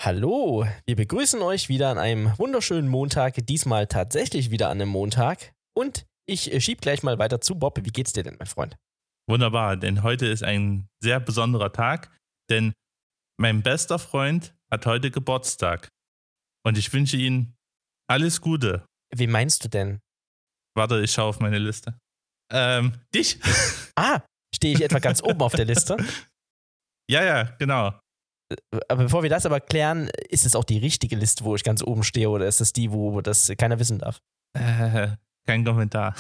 Hallo, wir begrüßen euch wieder an einem wunderschönen Montag, diesmal tatsächlich wieder an einem Montag. Und ich schieb gleich mal weiter zu Bob. Wie geht's dir denn, mein Freund? Wunderbar, denn heute ist ein sehr besonderer Tag, denn mein bester Freund hat heute Geburtstag. Und ich wünsche ihm alles Gute. Wie meinst du denn? Warte, ich schaue auf meine Liste. Dich. Stehe ich etwa ganz oben auf der Liste? Ja, genau. Aber bevor wir das aber klären, ist es auch die richtige Liste, wo ich ganz oben stehe, oder ist es die, wo das keiner wissen darf? Kein Kommentar.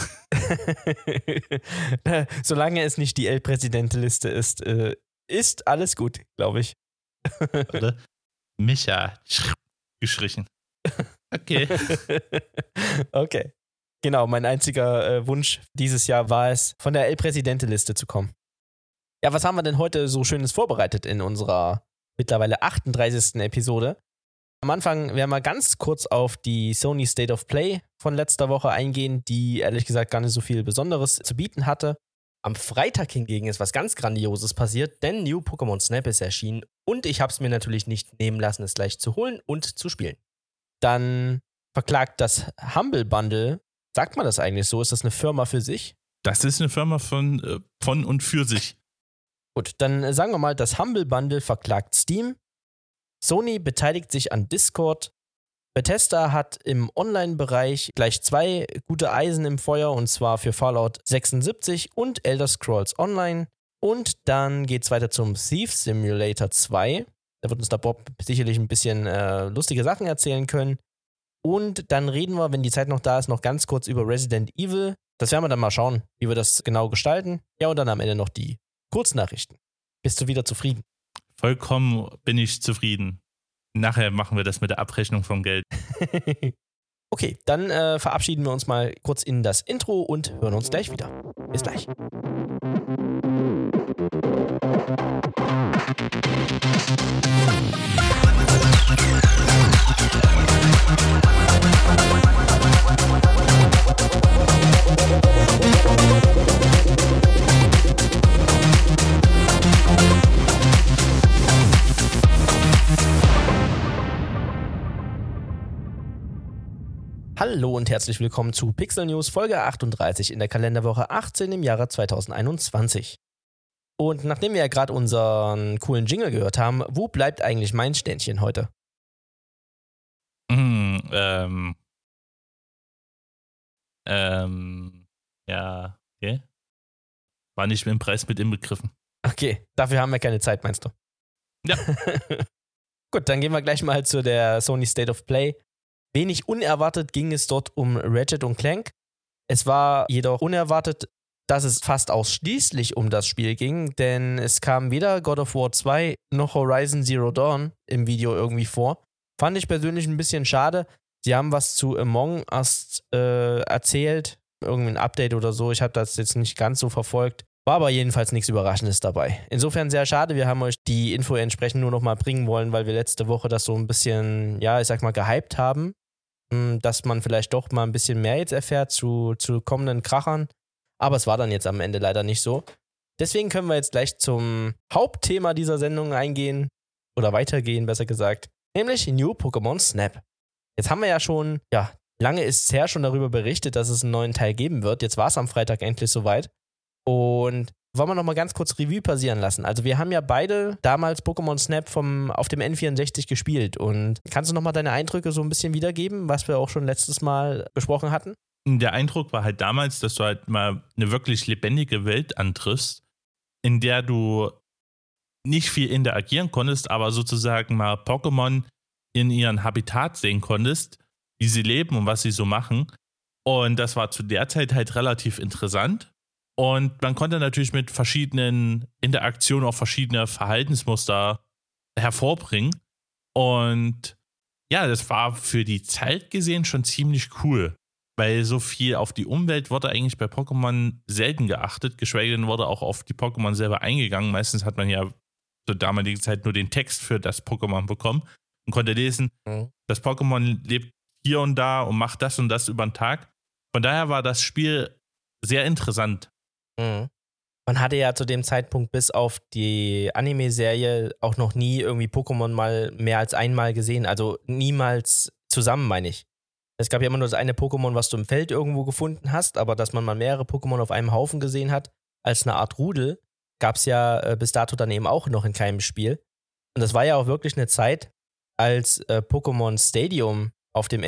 Solange es nicht die El Presidente-Liste ist alles gut, glaube ich. Oder? Micha. Gestrichen. Okay. Okay. Genau, mein einziger Wunsch dieses Jahr war es, von der El Presidente-Liste zu kommen. Ja, was haben wir denn heute so Schönes vorbereitet in unserer mittlerweile 38. Episode? Am Anfang werden wir ganz kurz auf die Sony State of Play von letzter Woche eingehen, die ehrlich gesagt gar nicht so viel Besonderes zu bieten hatte. Am Freitag hingegen ist was ganz Grandioses passiert, denn New Pokémon Snap ist erschienen und ich habe es mir natürlich nicht nehmen lassen, es gleich zu holen und zu spielen. Dann verklagt das Humble Bundle, sagt man das eigentlich so? Ist das eine Firma für sich? Das ist eine Firma von und für sich. Gut, dann sagen wir mal, das Humble Bundle verklagt Steam. Sony beteiligt sich an Discord. Bethesda hat im Online-Bereich gleich 2 gute Eisen im Feuer, und zwar für Fallout 76 und Elder Scrolls Online. Und dann geht es weiter zum Thief Simulator 2. Da wird uns der Bob sicherlich ein bisschen lustige Sachen erzählen können. Und dann reden wir, wenn die Zeit noch da ist, noch ganz kurz über Resident Evil. Das werden wir dann mal schauen, wie wir das genau gestalten. Ja, und dann am Ende noch die Kurznachrichten. Bist du wieder zufrieden? Vollkommen bin ich zufrieden. Nachher machen wir das mit der Abrechnung von Geld. Okay, dann verabschieden wir uns mal kurz in das Intro und hören uns gleich wieder. Bis gleich. Hallo und herzlich willkommen zu Pixel News Folge 38 in der Kalenderwoche 18 im Jahre 2021. Und nachdem wir ja gerade unseren coolen Jingle gehört haben, wo bleibt eigentlich mein Ständchen heute? Ja, okay. War nicht mit dem Preis mit inbegriffen. Okay, dafür haben wir keine Zeit, meinst du? Ja. Gut, dann gehen wir gleich mal zu der Sony State of Play. Wenig unerwartet ging es dort um Ratchet & Clank. Es war jedoch unerwartet, dass es fast ausschließlich um das Spiel ging, denn es kam weder God of War 2 noch Horizon Zero Dawn im Video irgendwie vor. Fand ich persönlich ein bisschen schade. Sie haben was zu Among Us erzählt, irgendwie ein Update oder so. Ich habe das jetzt nicht ganz so verfolgt. War aber jedenfalls nichts Überraschendes dabei. Insofern sehr schade, wir haben euch die Info entsprechend nur noch mal bringen wollen, weil wir letzte Woche das so ein bisschen, ja, ich sag mal, gehypt haben, dass man vielleicht doch mal ein bisschen mehr jetzt erfährt zu kommenden Krachern. Aber es war dann jetzt am Ende leider nicht so. Deswegen können wir jetzt gleich zum Hauptthema dieser Sendung eingehen, oder weitergehen, besser gesagt, nämlich New Pokémon Snap. Jetzt haben wir ja schon, lange ist es her, schon darüber berichtet, dass es einen neuen Teil geben wird. Jetzt war es am Freitag endlich soweit. Und wollen wir nochmal ganz kurz Revue passieren lassen. Also wir haben ja beide damals Pokémon Snap auf dem N64 gespielt. Und kannst du nochmal deine Eindrücke so ein bisschen wiedergeben, was wir auch schon letztes Mal besprochen hatten? Der Eindruck war halt damals, dass du halt mal eine wirklich lebendige Welt antriffst, in der du nicht viel interagieren konntest, aber sozusagen mal Pokémon in ihren Habitat sehen konntest, wie sie leben und was sie so machen. Und das war zu der Zeit halt relativ interessant. Und man konnte natürlich mit verschiedenen Interaktionen auch verschiedene Verhaltensmuster hervorbringen. Und ja, das war für die Zeit gesehen schon ziemlich cool, weil so viel auf die Umwelt wurde eigentlich bei Pokémon selten geachtet, geschweige denn wurde auch auf die Pokémon selber eingegangen. Meistens hat man ja zur damaligen Zeit nur den Text für das Pokémon bekommen und konnte lesen, das Pokémon lebt hier und da und macht das und das über den Tag. Von daher war das Spiel sehr interessant. Man man hatte ja zu dem Zeitpunkt bis auf die Anime-Serie auch noch nie irgendwie Pokémon mal mehr als einmal gesehen. Also niemals zusammen, meine ich. Es gab ja immer nur das eine Pokémon, was du im Feld irgendwo gefunden hast, aber dass man mal mehrere Pokémon auf einem Haufen gesehen hat, als eine Art Rudel, gab es ja bis dato dann eben auch noch in keinem Spiel. Und das war ja auch wirklich eine Zeit, als Pokémon Stadium auf dem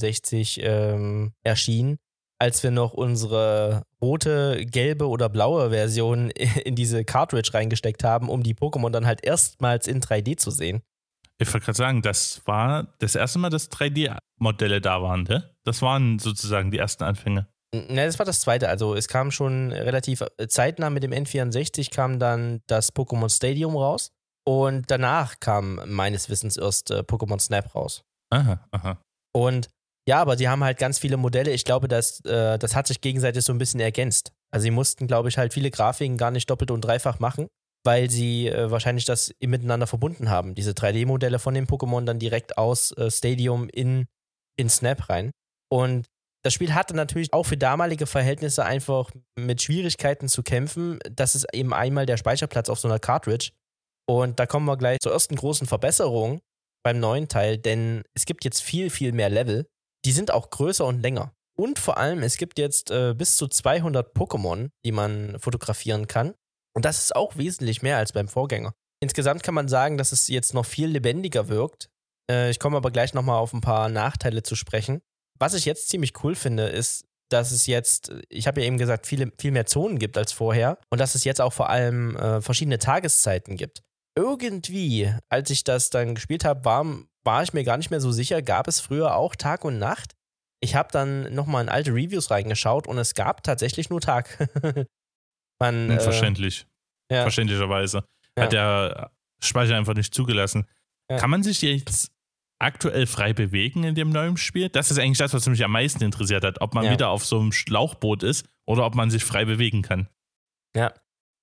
N64 erschien, als wir noch unsere rote, gelbe oder blaue Version in diese Cartridge reingesteckt haben, um die Pokémon dann halt erstmals in 3D zu sehen. Ich wollte gerade sagen, das war das erste Mal, dass 3D-Modelle da waren, ne? Das waren sozusagen die ersten Anfänge. Ne, das war das zweite. Also es kam schon relativ zeitnah mit dem N64 kam dann das Pokémon Stadium raus und danach kam meines Wissens erst Pokémon Snap raus. Aha. Und ja, aber sie haben halt ganz viele Modelle. Ich glaube, das hat sich gegenseitig so ein bisschen ergänzt. Also sie mussten, glaube ich, halt viele Grafiken gar nicht doppelt und dreifach machen, weil sie wahrscheinlich das miteinander verbunden haben. Diese 3D-Modelle von den Pokémon dann direkt aus Stadium in Snap rein. Und das Spiel hatte natürlich auch für damalige Verhältnisse einfach mit Schwierigkeiten zu kämpfen. Das ist eben einmal der Speicherplatz auf so einer Cartridge. Und da kommen wir gleich zur ersten großen Verbesserung beim neuen Teil, denn es gibt jetzt viel, viel mehr Level. Die sind auch größer und länger. Und vor allem, es gibt jetzt bis zu 200 Pokémon, die man fotografieren kann. Und das ist auch wesentlich mehr als beim Vorgänger. Insgesamt kann man sagen, dass es jetzt noch viel lebendiger wirkt. Ich komme aber gleich nochmal auf ein paar Nachteile zu sprechen. Was ich jetzt ziemlich cool finde, ist, dass es jetzt, ich habe ja eben gesagt, viel mehr Zonen gibt als vorher und dass es jetzt auch vor allem verschiedene Tageszeiten gibt. Irgendwie, als ich das dann gespielt habe, war ich mir gar nicht mehr so sicher, gab es früher auch Tag und Nacht? Ich habe dann nochmal in alte Reviews reingeschaut und es gab tatsächlich nur Tag. Verständlich. Ja. Verständlicherweise. Ja. Hat der Speicher einfach nicht zugelassen. Ja. Kann man sich jetzt aktuell frei bewegen in dem neuen Spiel? Das ist eigentlich das, was mich am meisten interessiert hat. Ob man wieder auf so einem Schlauchboot ist oder ob man sich frei bewegen kann. Ja.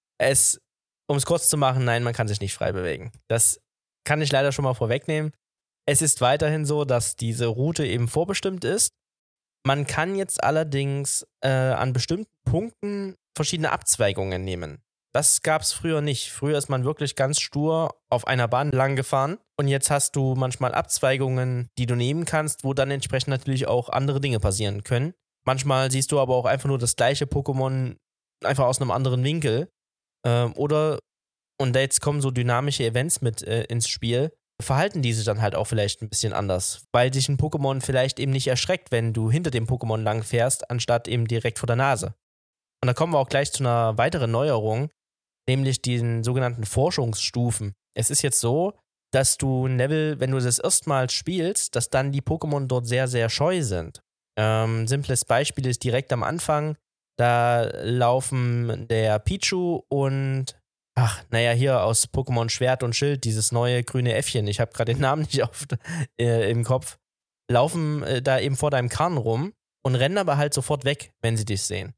Um es kurz zu machen, nein, man kann sich nicht frei bewegen. Das kann ich leider schon mal vorwegnehmen. Es ist weiterhin so, dass diese Route eben vorbestimmt ist. Man kann jetzt allerdings an bestimmten Punkten verschiedene Abzweigungen nehmen. Das gab es früher nicht. Früher ist man wirklich ganz stur auf einer Bahn lang gefahren und jetzt hast du manchmal Abzweigungen, die du nehmen kannst, wo dann entsprechend natürlich auch andere Dinge passieren können. Manchmal siehst du aber auch einfach nur das gleiche Pokémon einfach aus einem anderen Winkel. Und jetzt kommen so dynamische Events mit ins Spiel, verhalten die sich dann halt auch vielleicht ein bisschen anders, weil sich ein Pokémon vielleicht eben nicht erschreckt, wenn du hinter dem Pokémon lang fährst, anstatt eben direkt vor der Nase. Und da kommen wir auch gleich zu einer weiteren Neuerung, nämlich den sogenannten Forschungsstufen. Es ist jetzt so, dass du ein Level, wenn du das erstmals spielst, dass dann die Pokémon dort sehr, sehr scheu sind. Simples Beispiel ist direkt am Anfang, da laufen der Pichu und hier aus Pokémon Schwert und Schild, dieses neue grüne Äffchen, ich habe gerade den Namen nicht im Kopf, laufen da eben vor deinem Karren rum und rennen aber halt sofort weg, wenn sie dich sehen.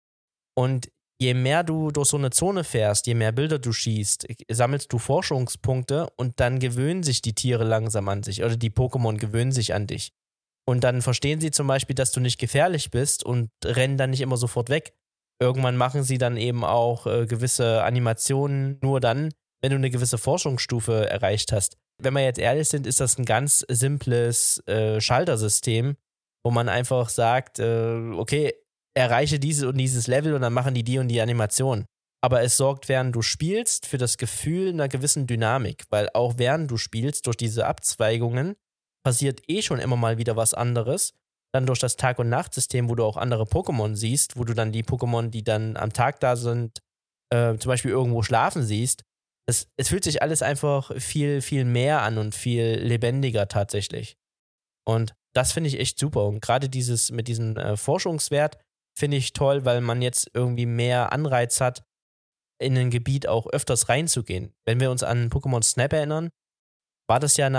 Und je mehr du durch so eine Zone fährst, je mehr Bilder du schießt, sammelst du Forschungspunkte und dann gewöhnen sich die Tiere langsam an sich oder die Pokémon gewöhnen sich an dich. Und dann verstehen sie zum Beispiel, dass du nicht gefährlich bist und rennen dann nicht immer sofort weg. Irgendwann machen sie dann eben auch gewisse Animationen nur dann, wenn du eine gewisse Forschungsstufe erreicht hast. Wenn wir jetzt ehrlich sind, ist das ein ganz simples Schaltersystem, wo man einfach sagt, okay, erreiche dieses und dieses Level und dann machen die und die Animation. Aber es sorgt, während du spielst, für das Gefühl einer gewissen Dynamik, weil auch während du spielst, durch diese Abzweigungen, passiert schon immer mal wieder was anderes. Dann durch das Tag- und Nachtsystem, wo du auch andere Pokémon siehst, wo du dann die Pokémon, die dann am Tag da sind, zum Beispiel irgendwo schlafen siehst. Es fühlt sich alles einfach viel, viel mehr an und viel lebendiger tatsächlich. Und das finde ich echt super. Und gerade dieses mit diesem Forschungswert finde ich toll, weil man jetzt irgendwie mehr Anreiz hat, in ein Gebiet auch öfters reinzugehen. Wenn wir uns an Pokémon Snap erinnern, war das ja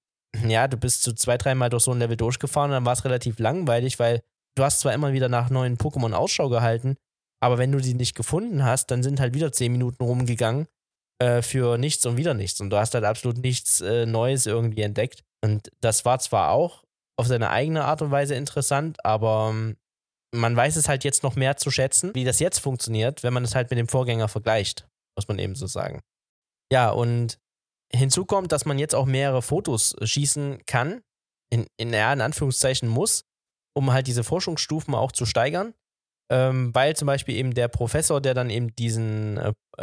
du bist so 2-3 Mal durch so ein Level durchgefahren und dann war es relativ langweilig, weil du hast zwar immer wieder nach neuen Pokémon Ausschau gehalten, aber wenn du die nicht gefunden hast, dann sind halt wieder 10 Minuten rumgegangen für nichts und wieder nichts und du hast halt absolut nichts Neues irgendwie entdeckt. Und das war zwar auch auf seine eigene Art und Weise interessant, aber man weiß es halt jetzt noch mehr zu schätzen, wie das jetzt funktioniert, wenn man es halt mit dem Vorgänger vergleicht, muss man eben so sagen. Ja, und hinzu kommt, dass man jetzt auch mehrere Fotos schießen kann, in Anführungszeichen muss, um halt diese Forschungsstufen auch zu steigern, weil zum Beispiel eben der Professor, der dann eben diesen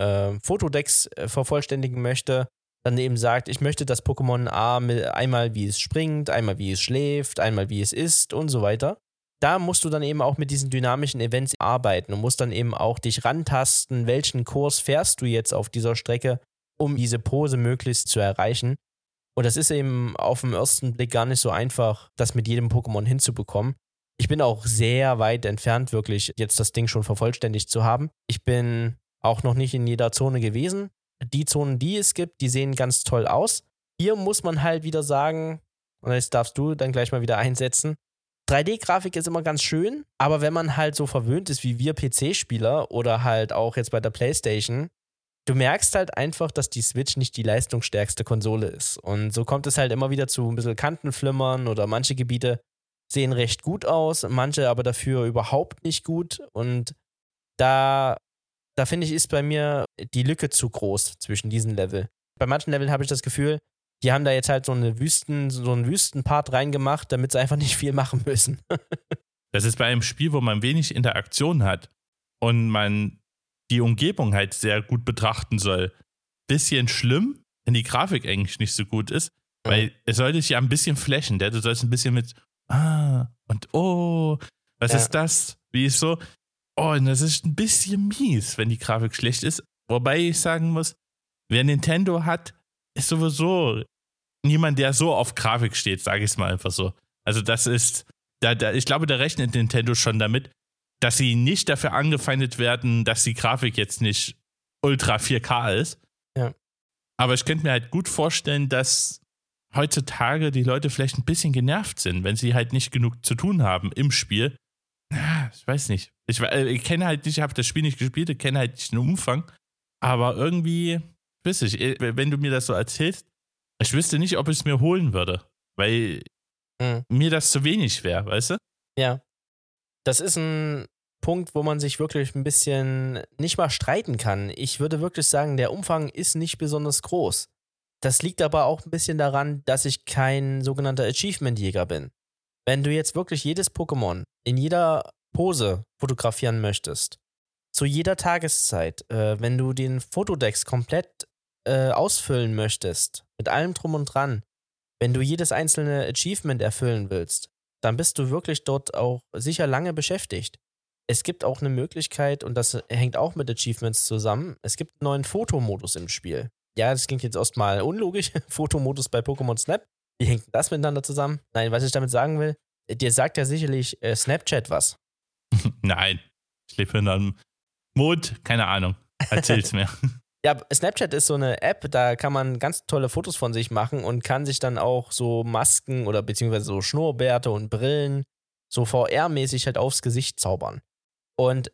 Fotodex vervollständigen möchte, dann eben sagt, ich möchte das Pokémon einmal wie es springt, einmal wie es schläft, einmal wie es isst und so weiter. Da musst du dann eben auch mit diesen dynamischen Events arbeiten und musst dann eben auch dich rantasten, welchen Kurs fährst du jetzt auf dieser Strecke, um diese Pose möglichst zu erreichen. Und das ist eben auf den ersten Blick gar nicht so einfach, das mit jedem Pokémon hinzubekommen. Ich bin auch sehr weit entfernt, wirklich jetzt das Ding schon vervollständigt zu haben. Ich bin auch noch nicht in jeder Zone gewesen. Die Zonen, die es gibt, die sehen ganz toll aus. Hier muss man halt wieder sagen, und jetzt darfst du dann gleich mal wieder einsetzen, 3D-Grafik ist immer ganz schön, aber wenn man halt so verwöhnt ist wie wir PC-Spieler oder halt auch jetzt bei der PlayStation, du merkst halt einfach, dass die Switch nicht die leistungsstärkste Konsole ist. Und so kommt es halt immer wieder zu ein bisschen Kantenflimmern oder manche Gebiete sehen recht gut aus, manche aber dafür überhaupt nicht gut. Und da finde ich, ist bei mir die Lücke zu groß zwischen diesen Level. Bei manchen Leveln habe ich das Gefühl, die haben da jetzt halt so einen Wüstenpart reingemacht, damit sie einfach nicht viel machen müssen. Das ist bei einem Spiel, wo man wenig Interaktion hat und man die Umgebung halt sehr gut betrachten soll. Bisschen schlimm, wenn die Grafik eigentlich nicht so gut ist, weil es sollte sich ja ein bisschen flashen. Du sollst ein bisschen mit und was ist das? Wie ist so? Oh, und das ist ein bisschen mies, wenn die Grafik schlecht ist. Wobei ich sagen muss, wer Nintendo hat, ist sowieso niemand, der so auf Grafik steht, sage ich es mal einfach so. Also das ist, ich glaube, da rechnet Nintendo schon damit, dass sie nicht dafür angefeindet werden, dass die Grafik jetzt nicht Ultra 4K ist. Ja. Aber ich könnte mir halt gut vorstellen, dass heutzutage die Leute vielleicht ein bisschen genervt sind, wenn sie halt nicht genug zu tun haben im Spiel. Ich weiß nicht. Ich kenne halt nicht, ich habe das Spiel nicht gespielt, ich kenne halt nicht den Umfang. Aber irgendwie, weiß ich, wenn du mir das so erzählst, ich wüsste nicht, ob ich es mir holen würde, weil mir das zu wenig wäre, weißt du? Ja. Das ist ein Punkt, wo man sich wirklich ein bisschen nicht mal streiten kann. Ich würde wirklich sagen, der Umfang ist nicht besonders groß. Das liegt aber auch ein bisschen daran, dass ich kein sogenannter Achievement-Jäger bin. Wenn du jetzt wirklich jedes Pokémon in jeder Pose fotografieren möchtest, zu jeder Tageszeit, wenn du den Fotodex komplett ausfüllen möchtest, mit allem drum und dran, wenn du jedes einzelne Achievement erfüllen willst, dann bist du wirklich dort auch sicher lange beschäftigt. Es gibt auch eine Möglichkeit, und das hängt auch mit Achievements zusammen, es gibt einen neuen Fotomodus im Spiel. Ja, das klingt jetzt erstmal unlogisch, Fotomodus bei Pokémon Snap. Wie hängt das miteinander zusammen? Nein, was ich damit sagen will, dir sagt ja sicherlich Snapchat was. Nein, ich lebe in einem Mond, keine Ahnung. Erzähl's mir. Ja, Snapchat ist so eine App, da kann man ganz tolle Fotos von sich machen und kann sich dann auch so Masken oder beziehungsweise so Schnurrbärte und Brillen so VR-mäßig halt aufs Gesicht zaubern. Und,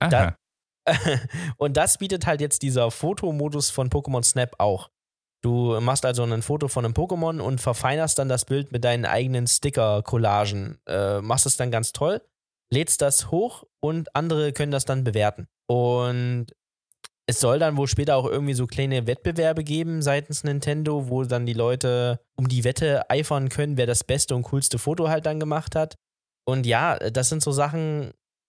und das bietet halt jetzt dieser Fotomodus von Pokémon Snap auch. Du machst also ein Foto von einem Pokémon und verfeinerst dann das Bild mit deinen eigenen Sticker-Collagen. Machst es dann ganz toll, lädst das hoch und andere können das dann bewerten. Und es soll dann wohl später auch irgendwie so kleine Wettbewerbe geben seitens Nintendo, wo dann die Leute um die Wette eifern können, wer das beste und coolste Foto halt dann gemacht hat. Und ja, das sind so Sachen,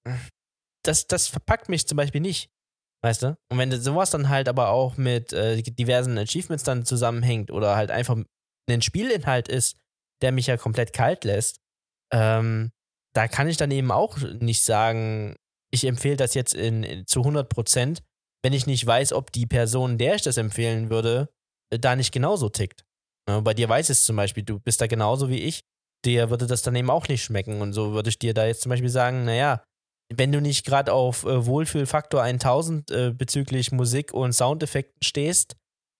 das verpackt mich zum Beispiel nicht, weißt du? Und wenn sowas dann halt aber auch mit diversen Achievements dann zusammenhängt oder halt einfach ein Spielinhalt ist, der mich ja komplett kalt lässt, da kann ich dann eben auch nicht sagen, ich empfehle das jetzt zu 100%, wenn ich nicht weiß, ob die Person, der ich das empfehlen würde, da nicht genauso tickt. Ja, bei dir weiß es zum Beispiel, du bist da genauso wie ich, dir würde das dann eben auch nicht schmecken. Und so würde ich dir da jetzt zum Beispiel sagen, naja, wenn du nicht gerade auf Wohlfühlfaktor 1000 bezüglich Musik und Soundeffekten stehst,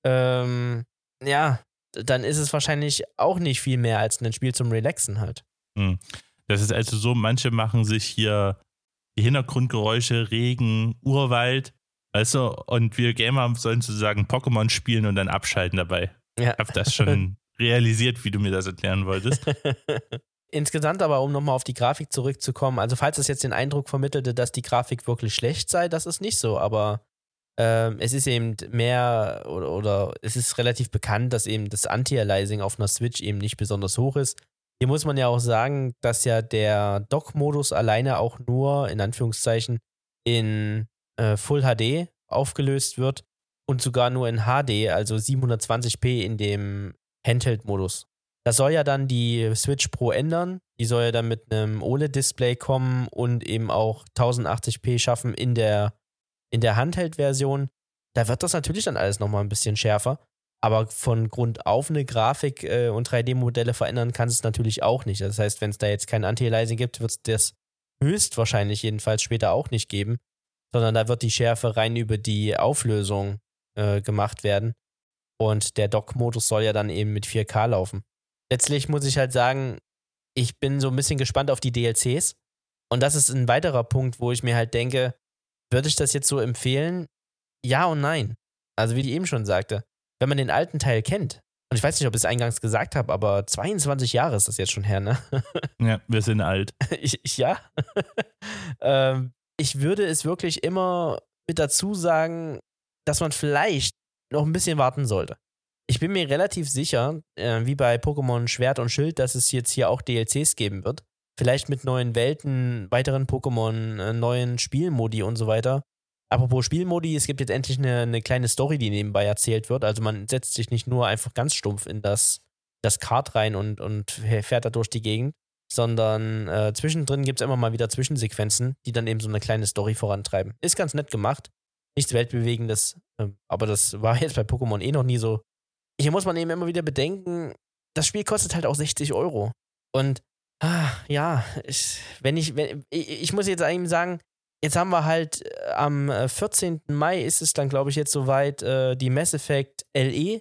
ja, dann ist es wahrscheinlich auch nicht viel mehr als ein Spiel zum Relaxen halt. Das ist also so, manche machen sich hier die Hintergrundgeräusche, Regen, Urwald, weißt du, und wir Gamer sollen sozusagen Pokémon spielen und dann abschalten dabei. Ja. Ich habe das schon realisiert, wie du mir das erklären wolltest. Insgesamt aber, um nochmal auf die Grafik zurückzukommen, also falls es jetzt den Eindruck vermittelte, dass die Grafik wirklich schlecht sei, das ist nicht so, aber es ist eben mehr oder es ist relativ bekannt, dass eben das Anti-Aliasing auf einer Switch eben nicht besonders hoch ist. Hier muss man ja auch sagen, dass ja der Dock-Modus alleine auch nur, in Anführungszeichen, in Full HD aufgelöst wird und sogar nur in HD, also 720p in dem Handheld-Modus. Das soll ja dann die Switch Pro ändern. Die soll ja dann mit einem OLED-Display kommen und eben auch 1080p schaffen in der Handheld-Version. Da wird das natürlich dann alles nochmal ein bisschen schärfer. Aber von Grund auf eine Grafik und 3D-Modelle verändern kann es natürlich auch nicht. Das heißt, wenn es da jetzt kein Anti-Aliasing gibt, wird es das höchstwahrscheinlich jedenfalls später auch nicht geben. Sondern da wird die Schärfe rein über die Auflösung gemacht werden. Und der Dock-Modus soll ja dann eben mit 4K laufen. Letztlich muss ich halt sagen, ich bin so ein bisschen gespannt auf die DLCs. Und das ist ein weiterer Punkt, wo ich mir halt denke, würde ich das jetzt so empfehlen? Ja und nein. Also wie ich eben schon sagte, wenn man den alten Teil kennt, und ich weiß nicht, ob ich es eingangs gesagt habe, aber 22 Jahre ist das jetzt schon her, ne? Ja, wir sind alt. Ja. Ich würde es wirklich immer mit dazu sagen, dass man vielleicht noch ein bisschen warten sollte. Ich bin mir relativ sicher, wie bei Pokémon Schwert und Schild, dass es jetzt hier auch DLCs geben wird. Vielleicht mit neuen Welten, weiteren Pokémon, neuen Spielmodi und so weiter. Apropos Spielmodi, es gibt jetzt endlich eine kleine Story, die nebenbei erzählt wird. Also man setzt sich nicht nur einfach ganz stumpf in das Kart rein und fährt da durch die Gegend, sondern zwischendrin gibt es immer mal wieder Zwischensequenzen, die dann eben so eine kleine Story vorantreiben. Ist ganz nett gemacht. Nichts Weltbewegendes, aber das war jetzt bei Pokémon noch nie so. Hier muss man eben immer wieder bedenken, das Spiel kostet halt auch 60 €. Und ja, ich muss jetzt eigentlich sagen, jetzt haben wir halt am 14. Mai ist es dann, glaube ich, jetzt soweit, die Mass Effect LE,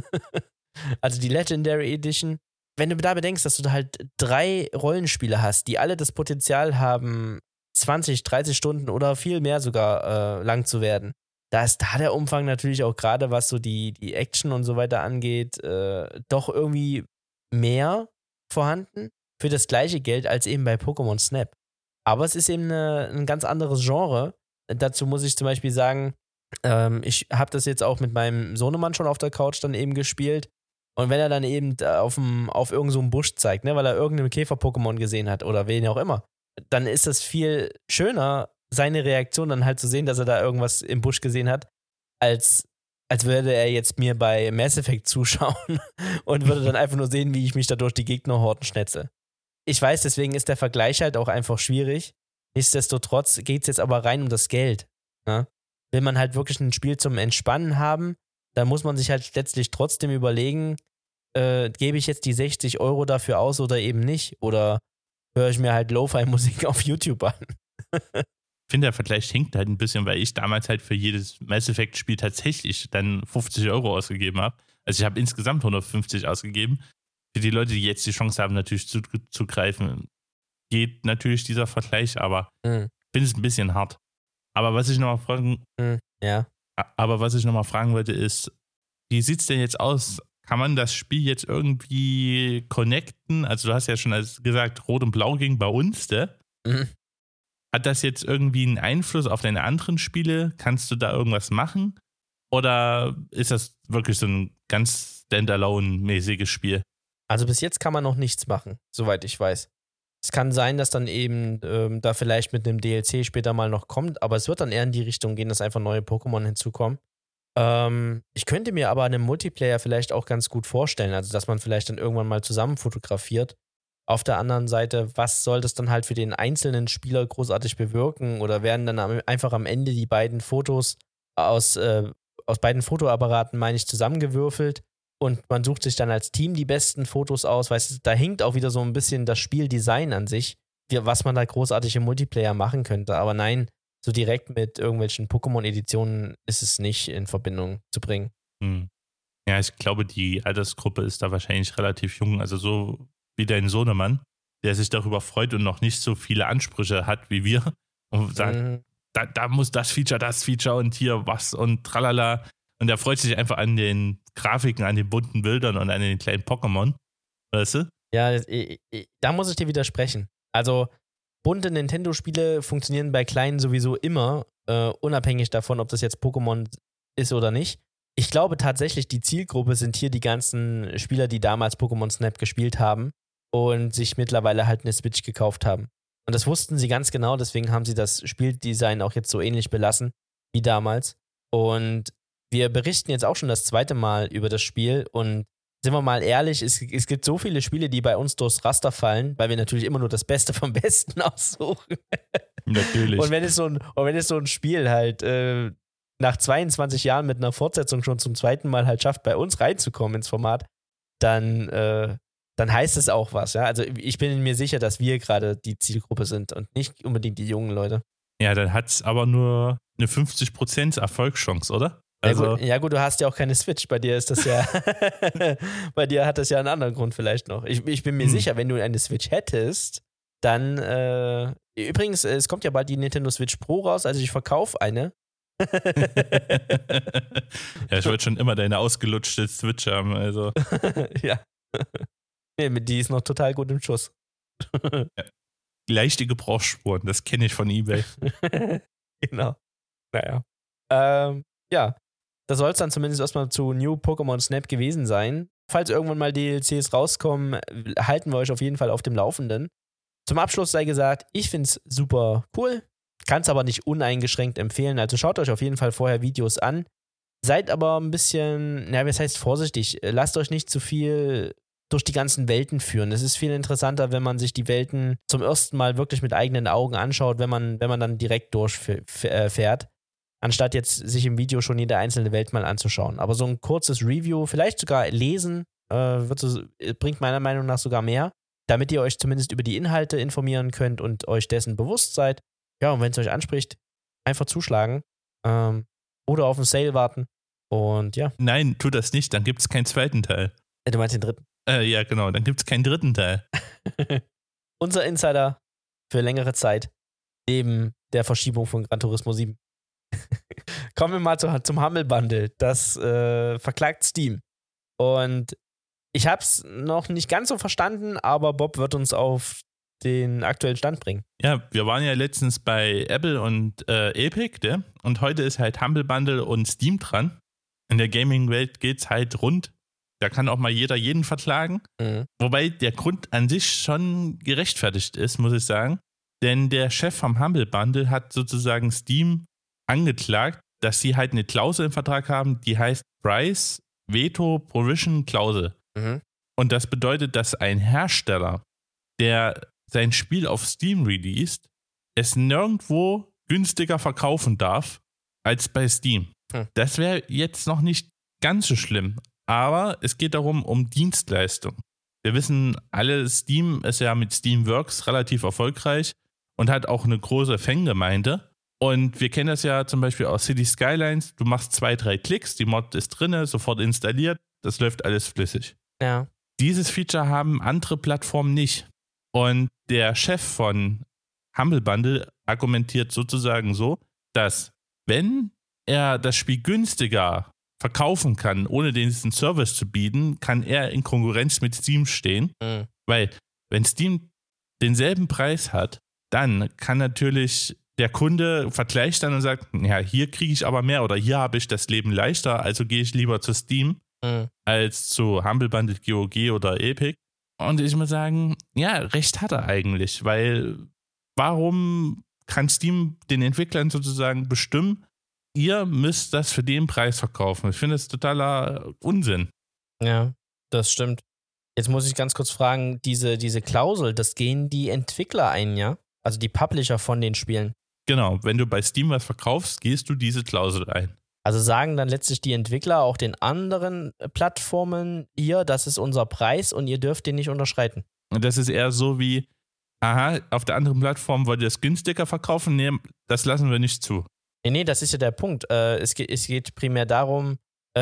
also die Legendary Edition. Wenn du da bedenkst, dass du da halt 3 Rollenspiele hast, die alle das Potenzial haben, 20, 30 Stunden oder viel mehr sogar lang zu werden, da ist da der Umfang natürlich auch gerade, was so die Action und so weiter angeht, doch irgendwie mehr vorhanden für das gleiche Geld als eben bei Pokémon Snap. Aber es ist eben ein ganz anderes Genre. Dazu muss ich zum Beispiel sagen, ich habe das jetzt auch mit meinem Sohnemann schon auf der Couch dann eben gespielt. Und wenn er dann eben auf irgendeinem so Busch zeigt, ne, weil er irgendeinen Käfer-Pokémon gesehen hat oder wen auch immer, dann ist das viel schöner, seine Reaktion dann halt zu sehen, dass er da irgendwas im Busch gesehen hat, als würde er jetzt mir bei Mass Effect zuschauen und würde dann einfach nur sehen, wie ich mich da durch die Gegnerhorden schnetzel. Ich weiß, deswegen ist der Vergleich halt auch einfach schwierig. Nichtsdestotrotz geht es jetzt aber rein um das Geld. Ne? Will man halt wirklich ein Spiel zum Entspannen haben, dann muss man sich halt letztlich trotzdem überlegen, gebe ich jetzt die 60 € dafür aus oder eben nicht? Oder höre ich mir halt Lo-Fi-Musik auf YouTube an? Ich finde, der Vergleich hinkt halt ein bisschen, weil ich damals halt für jedes Mass Effect-Spiel tatsächlich dann 50 € ausgegeben habe. Also ich habe insgesamt 150 ausgegeben. Für die Leute, die jetzt die Chance haben, natürlich zuzugreifen, geht natürlich dieser Vergleich, aber ich finde es ein bisschen hart. Aber was ich nochmal fragen wollte ist, wie sieht es denn jetzt aus? Kann man das Spiel jetzt irgendwie connecten? Also du hast ja schon gesagt, Rot und Blau ging bei uns, ne? Mhm. Hat das jetzt irgendwie einen Einfluss auf deine anderen Spiele? Kannst du da irgendwas machen? Oder ist das wirklich so ein ganz Standalone-mäßiges Spiel? Also bis jetzt kann man noch nichts machen, soweit ich weiß. Es kann sein, dass dann eben da vielleicht mit einem DLC später mal noch kommt, aber es wird dann eher in die Richtung gehen, dass einfach neue Pokémon hinzukommen. Ich könnte mir aber einen Multiplayer vielleicht auch ganz gut vorstellen, also dass man vielleicht dann irgendwann mal zusammen fotografiert. Auf der anderen Seite, was soll das dann halt für den einzelnen Spieler großartig bewirken? Oder werden dann einfach am Ende die beiden Fotos aus beiden Fotoapparaten, meine ich, zusammengewürfelt und man sucht sich dann als Team die besten Fotos aus? Weißt du, da hinkt auch wieder so ein bisschen das Spieldesign an sich, was man da großartig im Multiplayer machen könnte. Aber nein, so direkt mit irgendwelchen Pokémon-Editionen ist es nicht in Verbindung zu bringen. Ja, ich glaube, die Altersgruppe ist da wahrscheinlich relativ jung. Also so wie dein Sohnemann, der sich darüber freut und noch nicht so viele Ansprüche hat wie wir und sagt, da muss das Feature und hier was und tralala. Und er freut sich einfach an den Grafiken, an den bunten Bildern und an den kleinen Pokémon. Weißt du? Ja, da muss ich dir widersprechen. Also, bunte Nintendo-Spiele funktionieren bei Kleinen sowieso immer, unabhängig davon, ob das jetzt Pokémon ist oder nicht. Ich glaube tatsächlich, die Zielgruppe sind hier die ganzen Spieler, die damals Pokémon Snap gespielt haben und sich mittlerweile halt eine Switch gekauft haben. Und das wussten sie ganz genau, deswegen haben sie das Spieldesign auch jetzt so ähnlich belassen wie damals. Und wir berichten jetzt auch schon das zweite Mal über das Spiel und sind wir mal ehrlich, es gibt so viele Spiele, die bei uns durchs Raster fallen, weil wir natürlich immer nur das Beste vom Besten aussuchen. Natürlich. Und wenn es so ein Spiel halt nach 22 Jahren mit einer Fortsetzung schon zum zweiten Mal halt schafft, bei uns reinzukommen ins Format, dann heißt es auch was. Ja? Also ich bin mir sicher, dass wir gerade die Zielgruppe sind und nicht unbedingt die jungen Leute. Ja, dann hat es aber nur eine 50% Erfolgschance, oder? Also, ja gut, du hast ja auch keine Switch. Bei dir ist das ja, bei dir hat das ja einen anderen Grund vielleicht noch. Ich bin mir sicher, wenn du eine Switch hättest, dann, übrigens, es kommt ja bald die Nintendo Switch Pro raus, also ich verkaufe eine. Ja, ich wollte schon immer deine ausgelutschte Switch haben, also. Ja. Nee, die ist noch total gut im Schuss. Ja. Leichte Gebrauchsspuren, das kenne ich von eBay. Genau. Naja. Ja, das soll es dann zumindest erstmal zu New Pokémon Snap gewesen sein. Falls irgendwann mal DLCs rauskommen, halten wir euch auf jeden Fall auf dem Laufenden. Zum Abschluss sei gesagt, ich finde es super cool, kann es aber nicht uneingeschränkt empfehlen. Also schaut euch auf jeden Fall vorher Videos an. Seid aber ein bisschen, was heißt vorsichtig? Lasst euch nicht zu viel durch die ganzen Welten führen. Es ist viel interessanter, wenn man sich die Welten zum ersten Mal wirklich mit eigenen Augen anschaut, wenn man dann direkt durchfährt. Anstatt jetzt sich im Video schon jede einzelne Welt mal anzuschauen. Aber so ein kurzes Review, vielleicht sogar lesen, bringt meiner Meinung nach sogar mehr, damit ihr euch zumindest über die Inhalte informieren könnt und euch dessen bewusst seid. Ja, und wenn es euch anspricht, einfach zuschlagen oder auf den Sale warten und ja. Nein, tu das nicht, dann gibt es keinen zweiten Teil. Du meinst den dritten? Ja, genau, dann gibt es keinen dritten Teil. Unser Insider für längere Zeit neben der Verschiebung von Gran Turismo 7. Kommen wir mal zum Humble Bundle. Das verklagt Steam. Und ich habe es noch nicht ganz so verstanden, aber Bob wird uns auf den aktuellen Stand bringen. Ja, wir waren ja letztens bei Apple und Epic, ne? Und heute ist halt Humble Bundle und Steam dran. In der Gaming-Welt geht's halt rund. Da kann auch mal jeder jeden verklagen. Mhm. Wobei der Grund an sich schon gerechtfertigt ist, muss ich sagen. Denn der Chef vom Humble Bundle hat sozusagen Steam angeklagt, dass sie halt eine Klausel im Vertrag haben, die heißt Price Veto Provision Klausel. Mhm. Und das bedeutet, dass ein Hersteller, der sein Spiel auf Steam released, es nirgendwo günstiger verkaufen darf als bei Steam. Das wäre jetzt noch nicht ganz so schlimm, aber es geht darum, um Dienstleistung. Wir wissen alle, Steam ist ja mit Steamworks relativ erfolgreich und hat auch eine große Fangemeinde. Und wir kennen das ja zum Beispiel aus City Skylines. Du machst 2-3 Klicks, die Mod ist drin, sofort installiert, das läuft alles flüssig. Ja. Dieses Feature haben andere Plattformen nicht. Und der Chef von Humble Bundle argumentiert sozusagen so, dass wenn er das Spiel günstiger verkaufen kann, ohne diesen Service zu bieten, kann er in Konkurrenz mit Steam stehen. Mhm. Weil wenn Steam denselben Preis hat, dann kann natürlich der Kunde vergleicht dann und sagt, ja, hier kriege ich aber mehr oder hier habe ich das Leben leichter, also gehe ich lieber zu Steam als zu Humble Bundle, GOG oder Epic. Und ich muss sagen, ja, recht hat er eigentlich, weil warum kann Steam den Entwicklern sozusagen bestimmen, ihr müsst das für den Preis verkaufen? Ich finde das totaler Unsinn. Ja, das stimmt. Jetzt muss ich ganz kurz fragen, diese Klausel, das gehen die Entwickler ein, ja? Also die Publisher von den Spielen. Genau, wenn du bei Steam was verkaufst, gehst du diese Klausel ein. Also sagen dann letztlich die Entwickler auch den anderen Plattformen, hier, das ist unser Preis und ihr dürft den nicht unterschreiten. Und das ist eher so wie, aha, auf der anderen Plattform wollt ihr das günstiger verkaufen? Nee, das lassen wir nicht zu. Nee, das ist ja der Punkt. Es geht primär darum,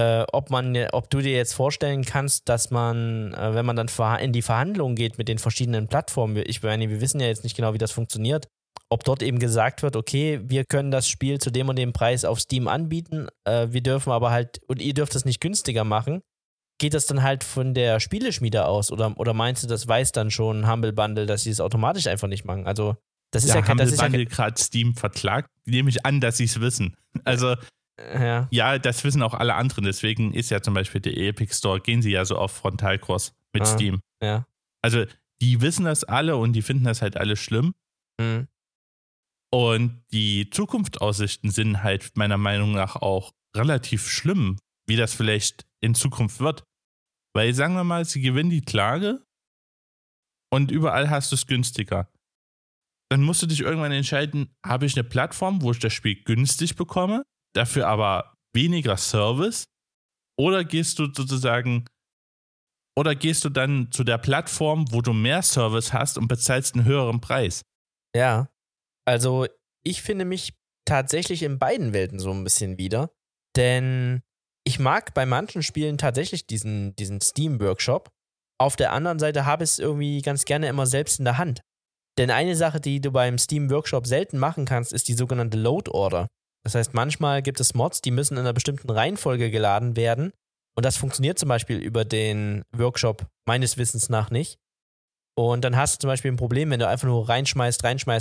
ob du dir jetzt vorstellen kannst, dass man, wenn man dann in die Verhandlungen geht mit den verschiedenen Plattformen, ich meine, wir wissen ja jetzt nicht genau, wie das funktioniert, ob dort eben gesagt wird, okay, wir können das Spiel zu dem und dem Preis auf Steam anbieten, wir dürfen aber halt, und ihr dürft es nicht günstiger machen, geht das dann halt von der Spieleschmiede aus? Oder meinst du, das weiß dann schon Humble Bundle, dass sie es automatisch einfach nicht machen? Also, das ist ja kein... Humble Bundle gerade Steam verklagt, nehme ich an, dass sie es wissen. Also, ja, das wissen auch alle anderen. Deswegen ist ja zum Beispiel der Epic Store, gehen sie ja so auf Frontalkurs mit Steam. Ja. Also, die wissen das alle und die finden das halt alle schlimm. Mhm. Und die Zukunftsaussichten sind halt meiner Meinung nach auch relativ schlimm, wie das vielleicht in Zukunft wird. Weil, sagen wir mal, sie gewinnen die Klage und überall hast du es günstiger. Dann musst du dich irgendwann entscheiden, habe ich eine Plattform, wo ich das Spiel günstig bekomme, dafür aber weniger Service, oder gehst du dann zu der Plattform, wo du mehr Service hast und bezahlst einen höheren Preis? Ja, also ich finde mich tatsächlich in beiden Welten so ein bisschen wieder, denn ich mag bei manchen Spielen tatsächlich diesen Steam-Workshop. Auf der anderen Seite habe ich es irgendwie ganz gerne immer selbst in der Hand. Denn eine Sache, die du beim Steam-Workshop selten machen kannst, ist die sogenannte Load-Order. Das heißt, manchmal gibt es Mods, die müssen in einer bestimmten Reihenfolge geladen werden. Und das funktioniert zum Beispiel über den Workshop meines Wissens nach nicht. Und dann hast du zum Beispiel ein Problem, wenn du einfach nur reinschmeißt.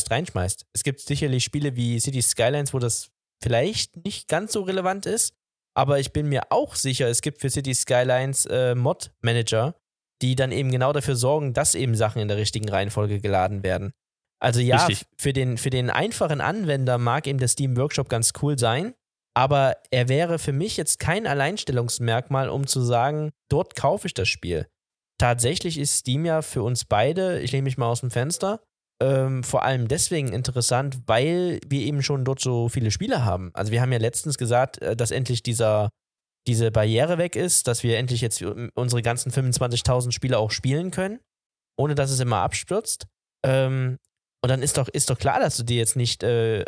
Es gibt sicherlich Spiele wie Cities Skylines, wo das vielleicht nicht ganz so relevant ist. Aber ich bin mir auch sicher, es gibt für Cities Skylines Mod-Manager, die dann eben genau dafür sorgen, dass eben Sachen in der richtigen Reihenfolge geladen werden. Also ja, für den einfachen Anwender mag eben der Steam Workshop ganz cool sein, aber er wäre für mich jetzt kein Alleinstellungsmerkmal, um zu sagen, dort kaufe ich das Spiel. Tatsächlich ist Steam ja für uns beide, ich lehne mich mal aus dem Fenster, vor allem deswegen interessant, weil wir eben schon dort so viele Spiele haben. Also wir haben ja letztens gesagt, dass endlich diese Barriere weg ist, dass wir endlich jetzt unsere ganzen 25.000 Spiele auch spielen können, ohne dass es immer abstürzt. Und dann ist doch klar, dass du dir jetzt nicht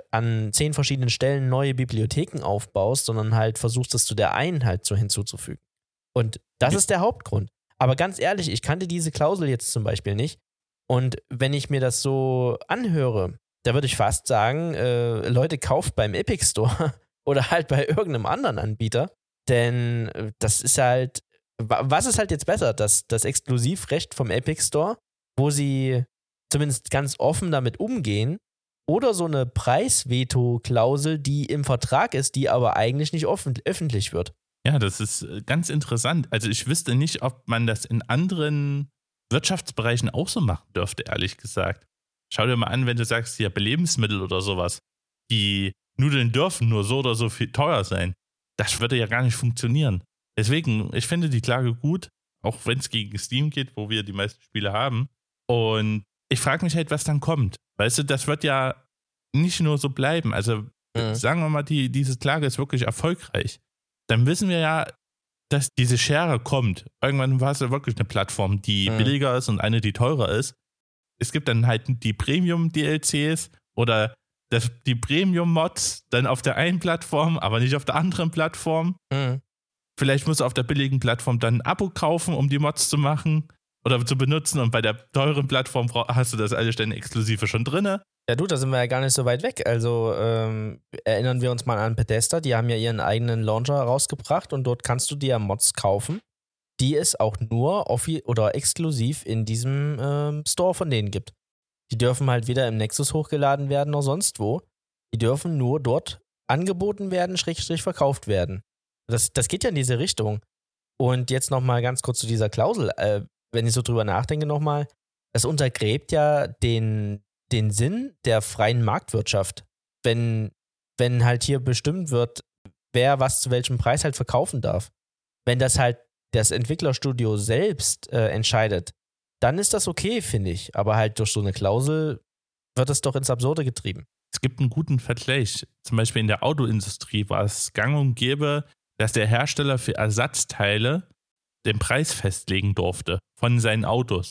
an 10 verschiedenen Stellen neue Bibliotheken aufbaust, sondern halt versuchst, das zu der einen halt so hinzuzufügen. Und das ist der Hauptgrund. Aber ganz ehrlich, ich kannte diese Klausel jetzt zum Beispiel nicht. Und wenn ich mir das so anhöre, da würde ich fast sagen, Leute, kauft beim Epic Store oder halt bei irgendeinem anderen Anbieter. Denn das ist halt, was ist halt jetzt besser? Das Exklusivrecht vom Epic Store, wo sie zumindest ganz offen damit umgehen, oder so eine Preisveto-Klausel, die im Vertrag ist, die aber eigentlich nicht öffentlich wird. Ja, das ist ganz interessant. Also ich wüsste nicht, ob man das in anderen Wirtschaftsbereichen auch so machen dürfte, ehrlich gesagt. Schau dir mal an, wenn du sagst, hier bei Lebensmittel oder sowas, die Nudeln dürfen nur so oder so viel teuer sein. Das würde ja gar nicht funktionieren. Deswegen, ich finde die Klage gut, auch wenn es gegen Steam geht, wo wir die meisten Spiele haben. Und ich frage mich halt, was dann kommt. Weißt du, das wird ja nicht nur so bleiben. Also sagen wir mal, diese Klage ist wirklich erfolgreich. Dann wissen wir ja, dass diese Schere kommt. Irgendwann war es ja wirklich eine Plattform, die billiger ist und eine, die teurer ist. Es gibt dann halt die Premium-DLCs oder die Premium-Mods dann auf der einen Plattform, aber nicht auf der anderen Plattform. Vielleicht musst du auf der billigen Plattform dann ein Abo kaufen, um die Mods zu machen oder zu benutzen, und bei der teuren Plattform hast du das alles dann exklusive schon drin. Ja du, da sind wir ja gar nicht so weit weg. Also erinnern wir uns mal an Bethesda, die haben ja ihren eigenen Launcher rausgebracht und dort kannst du dir Mods kaufen, die es auch nur oder exklusiv in diesem Store von denen gibt. Die dürfen halt weder im Nexus hochgeladen werden noch sonst wo. Die dürfen nur dort angeboten werden, / verkauft werden. Das geht ja in diese Richtung. Und jetzt nochmal ganz kurz zu dieser Klausel. Wenn ich so drüber nachdenke nochmal, das untergräbt ja den Sinn der freien Marktwirtschaft. Wenn halt hier bestimmt wird, wer was zu welchem Preis halt verkaufen darf. Wenn das halt das Entwicklerstudio selbst entscheidet, dann ist das okay, finde ich. Aber halt durch so eine Klausel wird es doch ins Absurde getrieben. Es gibt einen guten Vergleich. Zum Beispiel in der Autoindustrie war es gang und gäbe, dass der Hersteller für Ersatzteile den Preis festlegen durfte von seinen Autos.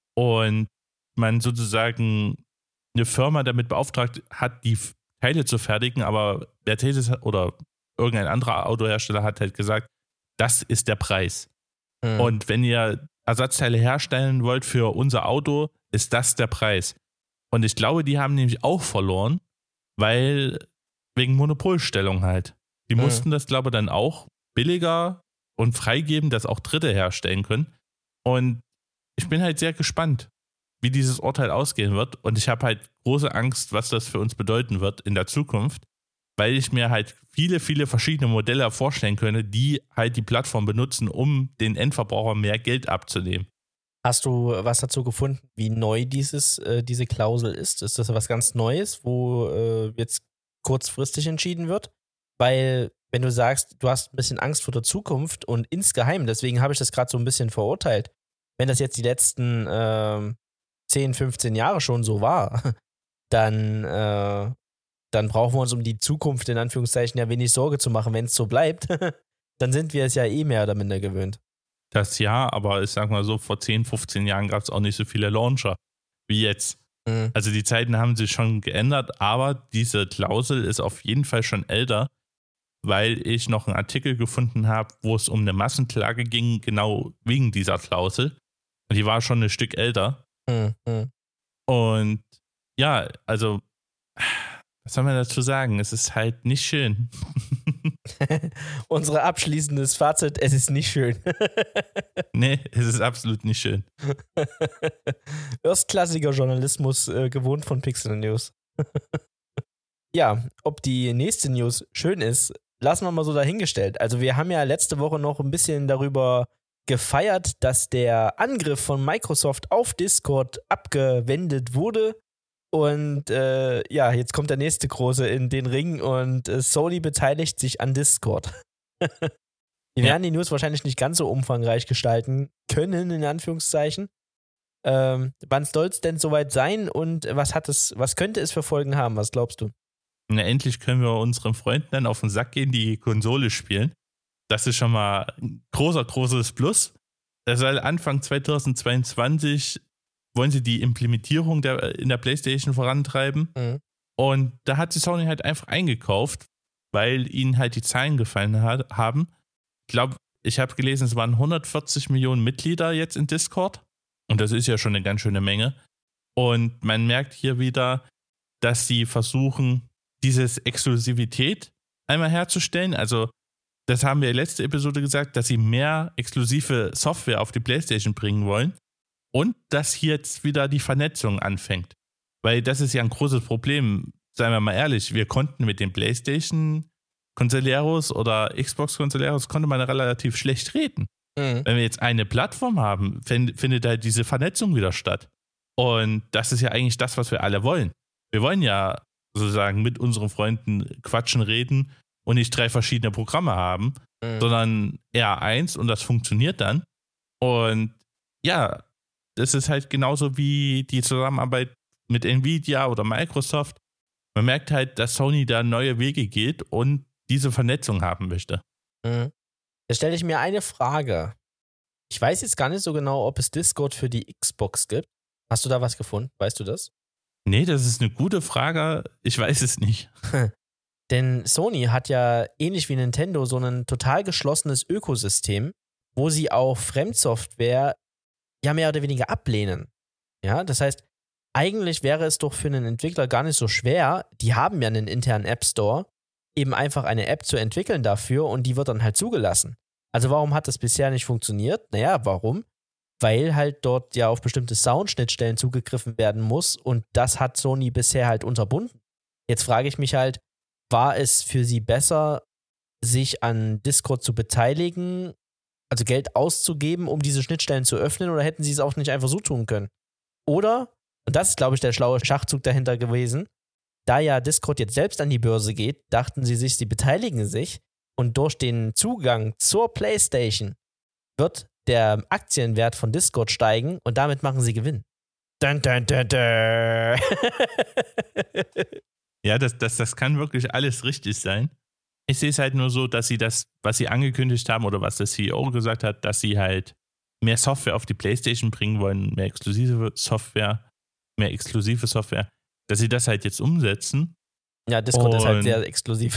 Und man sozusagen eine Firma damit beauftragt hat, die Teile zu fertigen, aber Mercedes oder irgendein anderer Autohersteller hat halt gesagt, das ist der Preis. Und wenn ihr Ersatzteile herstellen wollt für unser Auto, ist das der Preis. Und ich glaube, die haben nämlich auch verloren, weil wegen Monopolstellung halt. Die mussten das, glaube ich, dann auch billiger und freigeben, dass auch Dritte herstellen können. Und ich bin halt sehr gespannt, wie dieses Urteil ausgehen wird. Und ich habe halt große Angst, was das für uns bedeuten wird in der Zukunft, weil ich mir halt viele, viele verschiedene Modelle vorstellen könnte, die halt die Plattform benutzen, um den Endverbraucher mehr Geld abzunehmen. Hast du was dazu gefunden, wie neu diese Klausel ist? Ist das was ganz Neues, wo jetzt kurzfristig entschieden wird? Weil, wenn du sagst, du hast ein bisschen Angst vor der Zukunft und insgeheim, deswegen habe ich das gerade so ein bisschen verurteilt, wenn das jetzt die letzten 10, 15 Jahre schon so war, dann brauchen wir uns um die Zukunft in Anführungszeichen ja wenig Sorge zu machen, wenn es so bleibt. Dann sind wir es ja eh mehr oder minder gewöhnt. Das ja, aber ich sag mal so, vor 10, 15 Jahren gab es auch nicht so viele Launcher wie jetzt. Mhm. Also die Zeiten haben sich schon geändert, aber diese Klausel ist auf jeden Fall schon älter, weil ich noch einen Artikel gefunden habe, wo es um eine Massenklage ging, genau wegen dieser Klausel. Und die war schon ein Stück älter. Mhm. Und ja, also, was soll man dazu sagen? Es ist halt nicht schön. Unser abschließendes Fazit, es ist nicht schön. Nee, es ist absolut nicht schön. Erstklassiger Journalismus, gewohnt von Pixel News. Ja, ob die nächste News schön ist, lassen wir mal so dahingestellt. Also wir haben ja letzte Woche noch ein bisschen darüber gefeiert, dass der Angriff von Microsoft auf Discord abgewendet wurde. Und jetzt kommt der nächste Große in den Ring und Sony beteiligt sich an Discord. Wir werden die News wahrscheinlich nicht ganz so umfangreich gestalten können, in Anführungszeichen. Wann soll es denn soweit sein und was könnte es für Folgen haben? Was glaubst du? Na, endlich können wir unseren Freunden dann auf den Sack gehen, die Konsole spielen. Das ist schon mal ein großes Plus. Das soll Anfang 2022 wollen sie die Implementierung in der PlayStation vorantreiben. Mhm. Und da hat sich Sony halt einfach eingekauft, weil ihnen halt die Zahlen gefallen haben. Ich glaube, ich habe gelesen, es waren 140 Millionen Mitglieder jetzt in Discord. Und das ist ja schon eine ganz schöne Menge. Und man merkt hier wieder, dass sie versuchen, diese Exklusivität einmal herzustellen. Also, das haben wir in der letzten Episode gesagt, dass sie mehr exklusive Software auf die PlayStation bringen wollen. Und dass hier jetzt wieder die Vernetzung anfängt. Weil das ist ja ein großes Problem. Seien wir mal ehrlich, wir konnten mit den PlayStation Consoleros oder Xbox Consoleros konnte man relativ schlecht reden. Mhm. Wenn wir jetzt eine Plattform haben, findet halt diese Vernetzung wieder statt. Und das ist ja eigentlich das, was wir alle wollen. Wir wollen ja sozusagen mit unseren Freunden quatschen, reden und nicht 3 verschiedene Programme haben, sondern eher eins und das funktioniert dann. Und ja, das ist halt genauso wie die Zusammenarbeit mit Nvidia oder Microsoft. Man merkt halt, dass Sony da neue Wege geht und diese Vernetzung haben möchte. Mhm. Jetzt stelle ich mir eine Frage. Ich weiß jetzt gar nicht so genau, ob es Discord für die Xbox gibt. Hast du da was gefunden? Weißt du das? Nee, das ist eine gute Frage. Ich weiß es nicht. Denn Sony hat ja ähnlich wie Nintendo so ein total geschlossenes Ökosystem, wo sie auch Fremdsoftware ja mehr oder weniger ablehnen. Ja, das heißt, eigentlich wäre es doch für einen Entwickler gar nicht so schwer, die haben ja einen internen App Store, eben einfach eine App zu entwickeln dafür und die wird dann halt zugelassen. Also warum hat das bisher nicht funktioniert? Naja, warum? Weil halt dort ja auf bestimmte Soundschnittstellen zugegriffen werden muss und das hat Sony bisher halt unterbunden. Jetzt frage ich mich halt, war es für sie besser, sich an Discord zu beteiligen, also Geld auszugeben, um diese Schnittstellen zu öffnen, oder hätten sie es auch nicht einfach so tun können? Oder, und das ist, glaube ich, der schlaue Schachzug dahinter gewesen, da ja Discord jetzt selbst an die Börse geht, dachten sie sich, sie beteiligen sich und durch den Zugang zur PlayStation wird der Aktienwert von Discord steigen und damit machen sie Gewinn. Dun, dun, dun, dun. Ja, das kann wirklich alles richtig sein. Ich sehe es halt nur so, dass sie das, was sie angekündigt haben oder was der CEO gesagt hat, dass sie halt mehr Software auf die PlayStation bringen wollen, mehr exklusive Software, dass sie das halt jetzt umsetzen. Ja, Discord ist halt sehr exklusiv.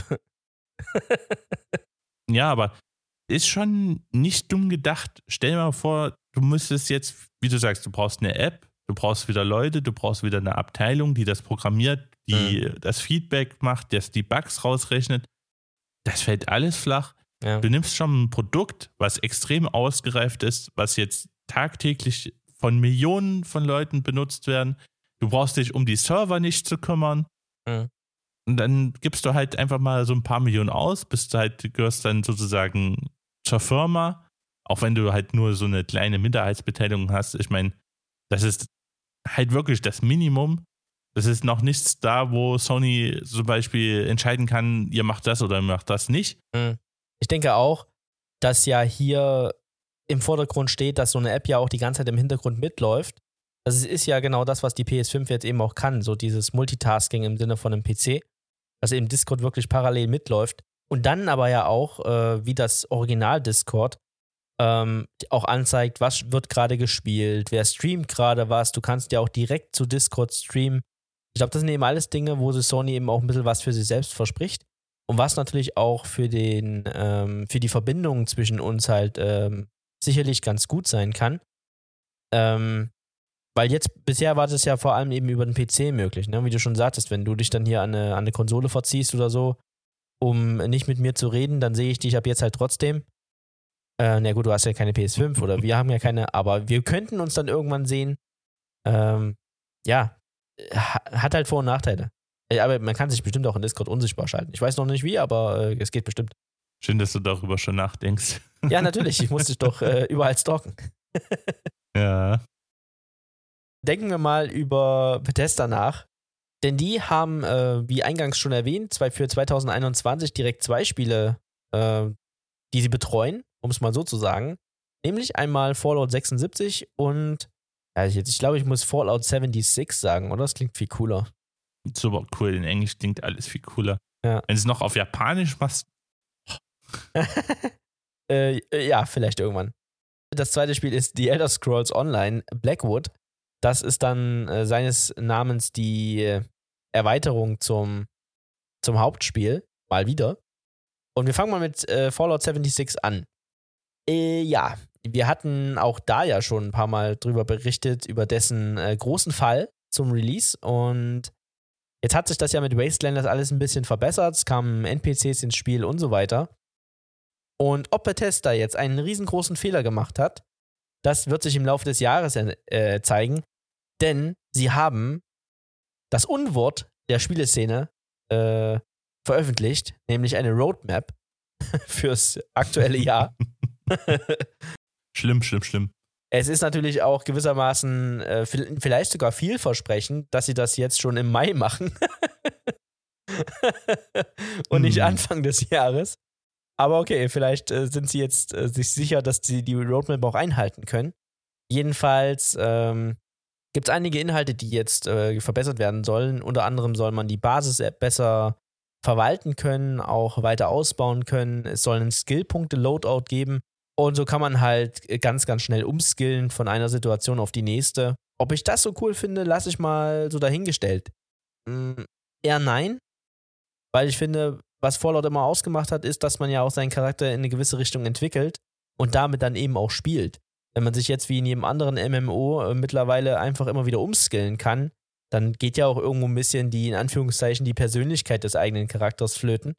Ja, aber ist schon nicht dumm gedacht. Stell dir mal vor, du müsstest jetzt, wie du sagst, du brauchst eine App, du brauchst wieder Leute, du brauchst wieder eine Abteilung, die das programmiert, die das Feedback macht, das die Bugs rausrechnet. Das fällt alles flach. Ja. Du nimmst schon ein Produkt, was extrem ausgereift ist, was jetzt tagtäglich von Millionen von Leuten benutzt werden. Du brauchst dich um die Server nicht zu kümmern. Mhm. Und dann gibst du halt einfach mal so ein paar Millionen aus, gehörst dann sozusagen zur Firma, auch wenn du halt nur so eine kleine Minderheitsbeteiligung hast. Ich meine, das ist halt wirklich das Minimum. Das ist noch nichts da, wo Sony zum Beispiel entscheiden kann, ihr macht das oder ihr macht das nicht. Ich denke auch, dass ja hier im Vordergrund steht, dass so eine App ja auch die ganze Zeit im Hintergrund mitläuft. Das ist ja genau das, was die PS5 jetzt eben auch kann, so dieses Multitasking im Sinne von einem PC, dass eben Discord wirklich parallel mitläuft und dann aber ja auch, wie das Original Discord, auch anzeigt, was wird gerade gespielt, wer streamt gerade was. Du kannst ja auch direkt zu Discord streamen. Ich glaube, das sind eben alles Dinge, wo sich Sony eben auch ein bisschen was für sich selbst verspricht und was natürlich auch für die Verbindung zwischen uns halt sicherlich ganz gut sein kann. Weil jetzt, bisher war das ja vor allem eben über den PC möglich, ne? Wie du schon sagtest, wenn du dich dann hier an eine Konsole verziehst oder so, um nicht mit mir zu reden, dann sehe ich dich ab jetzt halt trotzdem. Na gut, du hast ja keine PS5 oder wir haben ja keine, aber wir könnten uns dann irgendwann sehen. Ja, hat halt Vor- und Nachteile. Aber man kann sich bestimmt auch in Discord unsichtbar schalten. Ich weiß noch nicht wie, aber es geht bestimmt. Schön, dass du darüber schon nachdenkst. Ja, natürlich. Ich muss dich doch überall stalken. Ja. Denken wir mal über Bethesda nach. Denn die haben, wie eingangs schon erwähnt, für 2021 direkt 2 Spiele, die sie betreuen, um es mal so zu sagen. Nämlich einmal Fallout 76 und ich glaube, ich muss Fallout 76 sagen, oder? Das klingt viel cooler. Super cool. In Englisch klingt alles viel cooler. Ja. Wenn du es noch auf Japanisch machst. Ja, vielleicht irgendwann. Das zweite Spiel ist The Elder Scrolls Online Blackwood. Das ist dann seines Namens die Erweiterung zum Hauptspiel. Mal wieder. Und wir fangen mal mit Fallout 76 an. Ja, wir hatten auch da ja schon ein paar Mal drüber berichtet, über dessen großen Fall zum Release. Und jetzt hat sich das ja mit Wastelanders alles ein bisschen verbessert. Es kamen NPCs ins Spiel und so weiter. Und ob Bethesda jetzt einen riesengroßen Fehler gemacht hat, das wird sich im Laufe des Jahres zeigen. Denn sie haben das Unwort der Spieleszene veröffentlicht, nämlich eine Roadmap fürs aktuelle Jahr. Schlimm. Es ist natürlich auch gewissermaßen vielleicht sogar vielversprechend, dass sie das jetzt schon im Mai machen und nicht Anfang des Jahres. Aber okay, vielleicht sind sie jetzt sich sicher, dass sie die Roadmap auch einhalten können. Jedenfalls gibt es einige Inhalte, die jetzt verbessert werden sollen. Unter anderem soll man die Basis-App besser verwalten können, auch weiter ausbauen können. Es soll einen Skill-Punkte-Loadout geben. Und so kann man halt ganz, ganz schnell umskillen von einer Situation auf die nächste. Ob ich das so cool finde, lasse ich mal so dahingestellt. Eher nein, weil ich finde, was Fallout immer ausgemacht hat, ist, dass man ja auch seinen Charakter in eine gewisse Richtung entwickelt und damit dann eben auch spielt. Wenn man sich jetzt wie in jedem anderen MMO mittlerweile einfach immer wieder umskillen kann, dann geht ja auch irgendwo ein bisschen in Anführungszeichen, die Persönlichkeit des eigenen Charakters flöten.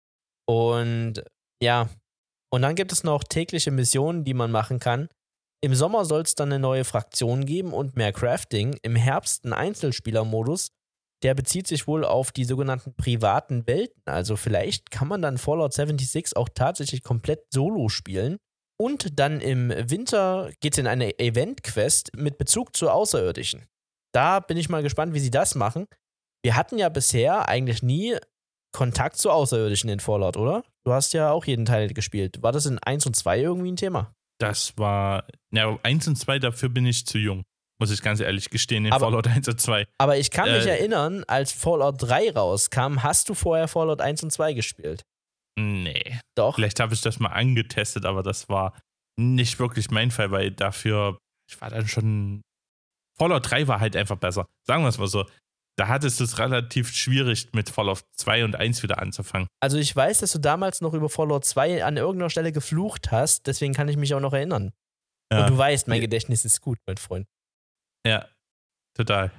Und ja, und dann gibt es noch tägliche Missionen, die man machen kann. Im Sommer soll es dann eine neue Fraktion geben und mehr Crafting. Im Herbst einen Einzelspielermodus. Der bezieht sich wohl auf die sogenannten privaten Welten. Also vielleicht kann man dann Fallout 76 auch tatsächlich komplett solo spielen. Und dann im Winter geht es in eine Event-Quest mit Bezug zu Außerirdischen. Da bin ich mal gespannt, wie sie das machen. Wir hatten ja bisher eigentlich nie Kontakt zu Außerirdischen in Fallout, oder? Du hast ja auch jeden Teil gespielt. War das in 1 und 2 irgendwie ein Thema? Das war, 1 und 2, dafür bin ich zu jung. Muss ich ganz ehrlich gestehen, in Fallout 1 und 2. Aber ich kann mich erinnern, als Fallout 3 rauskam, hast du vorher Fallout 1 und 2 gespielt? Nee. Doch. Vielleicht habe ich das mal angetestet, aber das war nicht wirklich mein Fall, weil ich war dann schon. Fallout 3 war halt einfach besser. Sagen wir es mal so. Da hattest du es relativ schwierig, mit Fallout 2 und 1 wieder anzufangen. Also ich weiß, dass du damals noch über Fallout 2 an irgendeiner Stelle geflucht hast, deswegen kann ich mich auch noch erinnern. Ja. Und du weißt, mein Gedächtnis ist gut, mein Freund. Ja, total.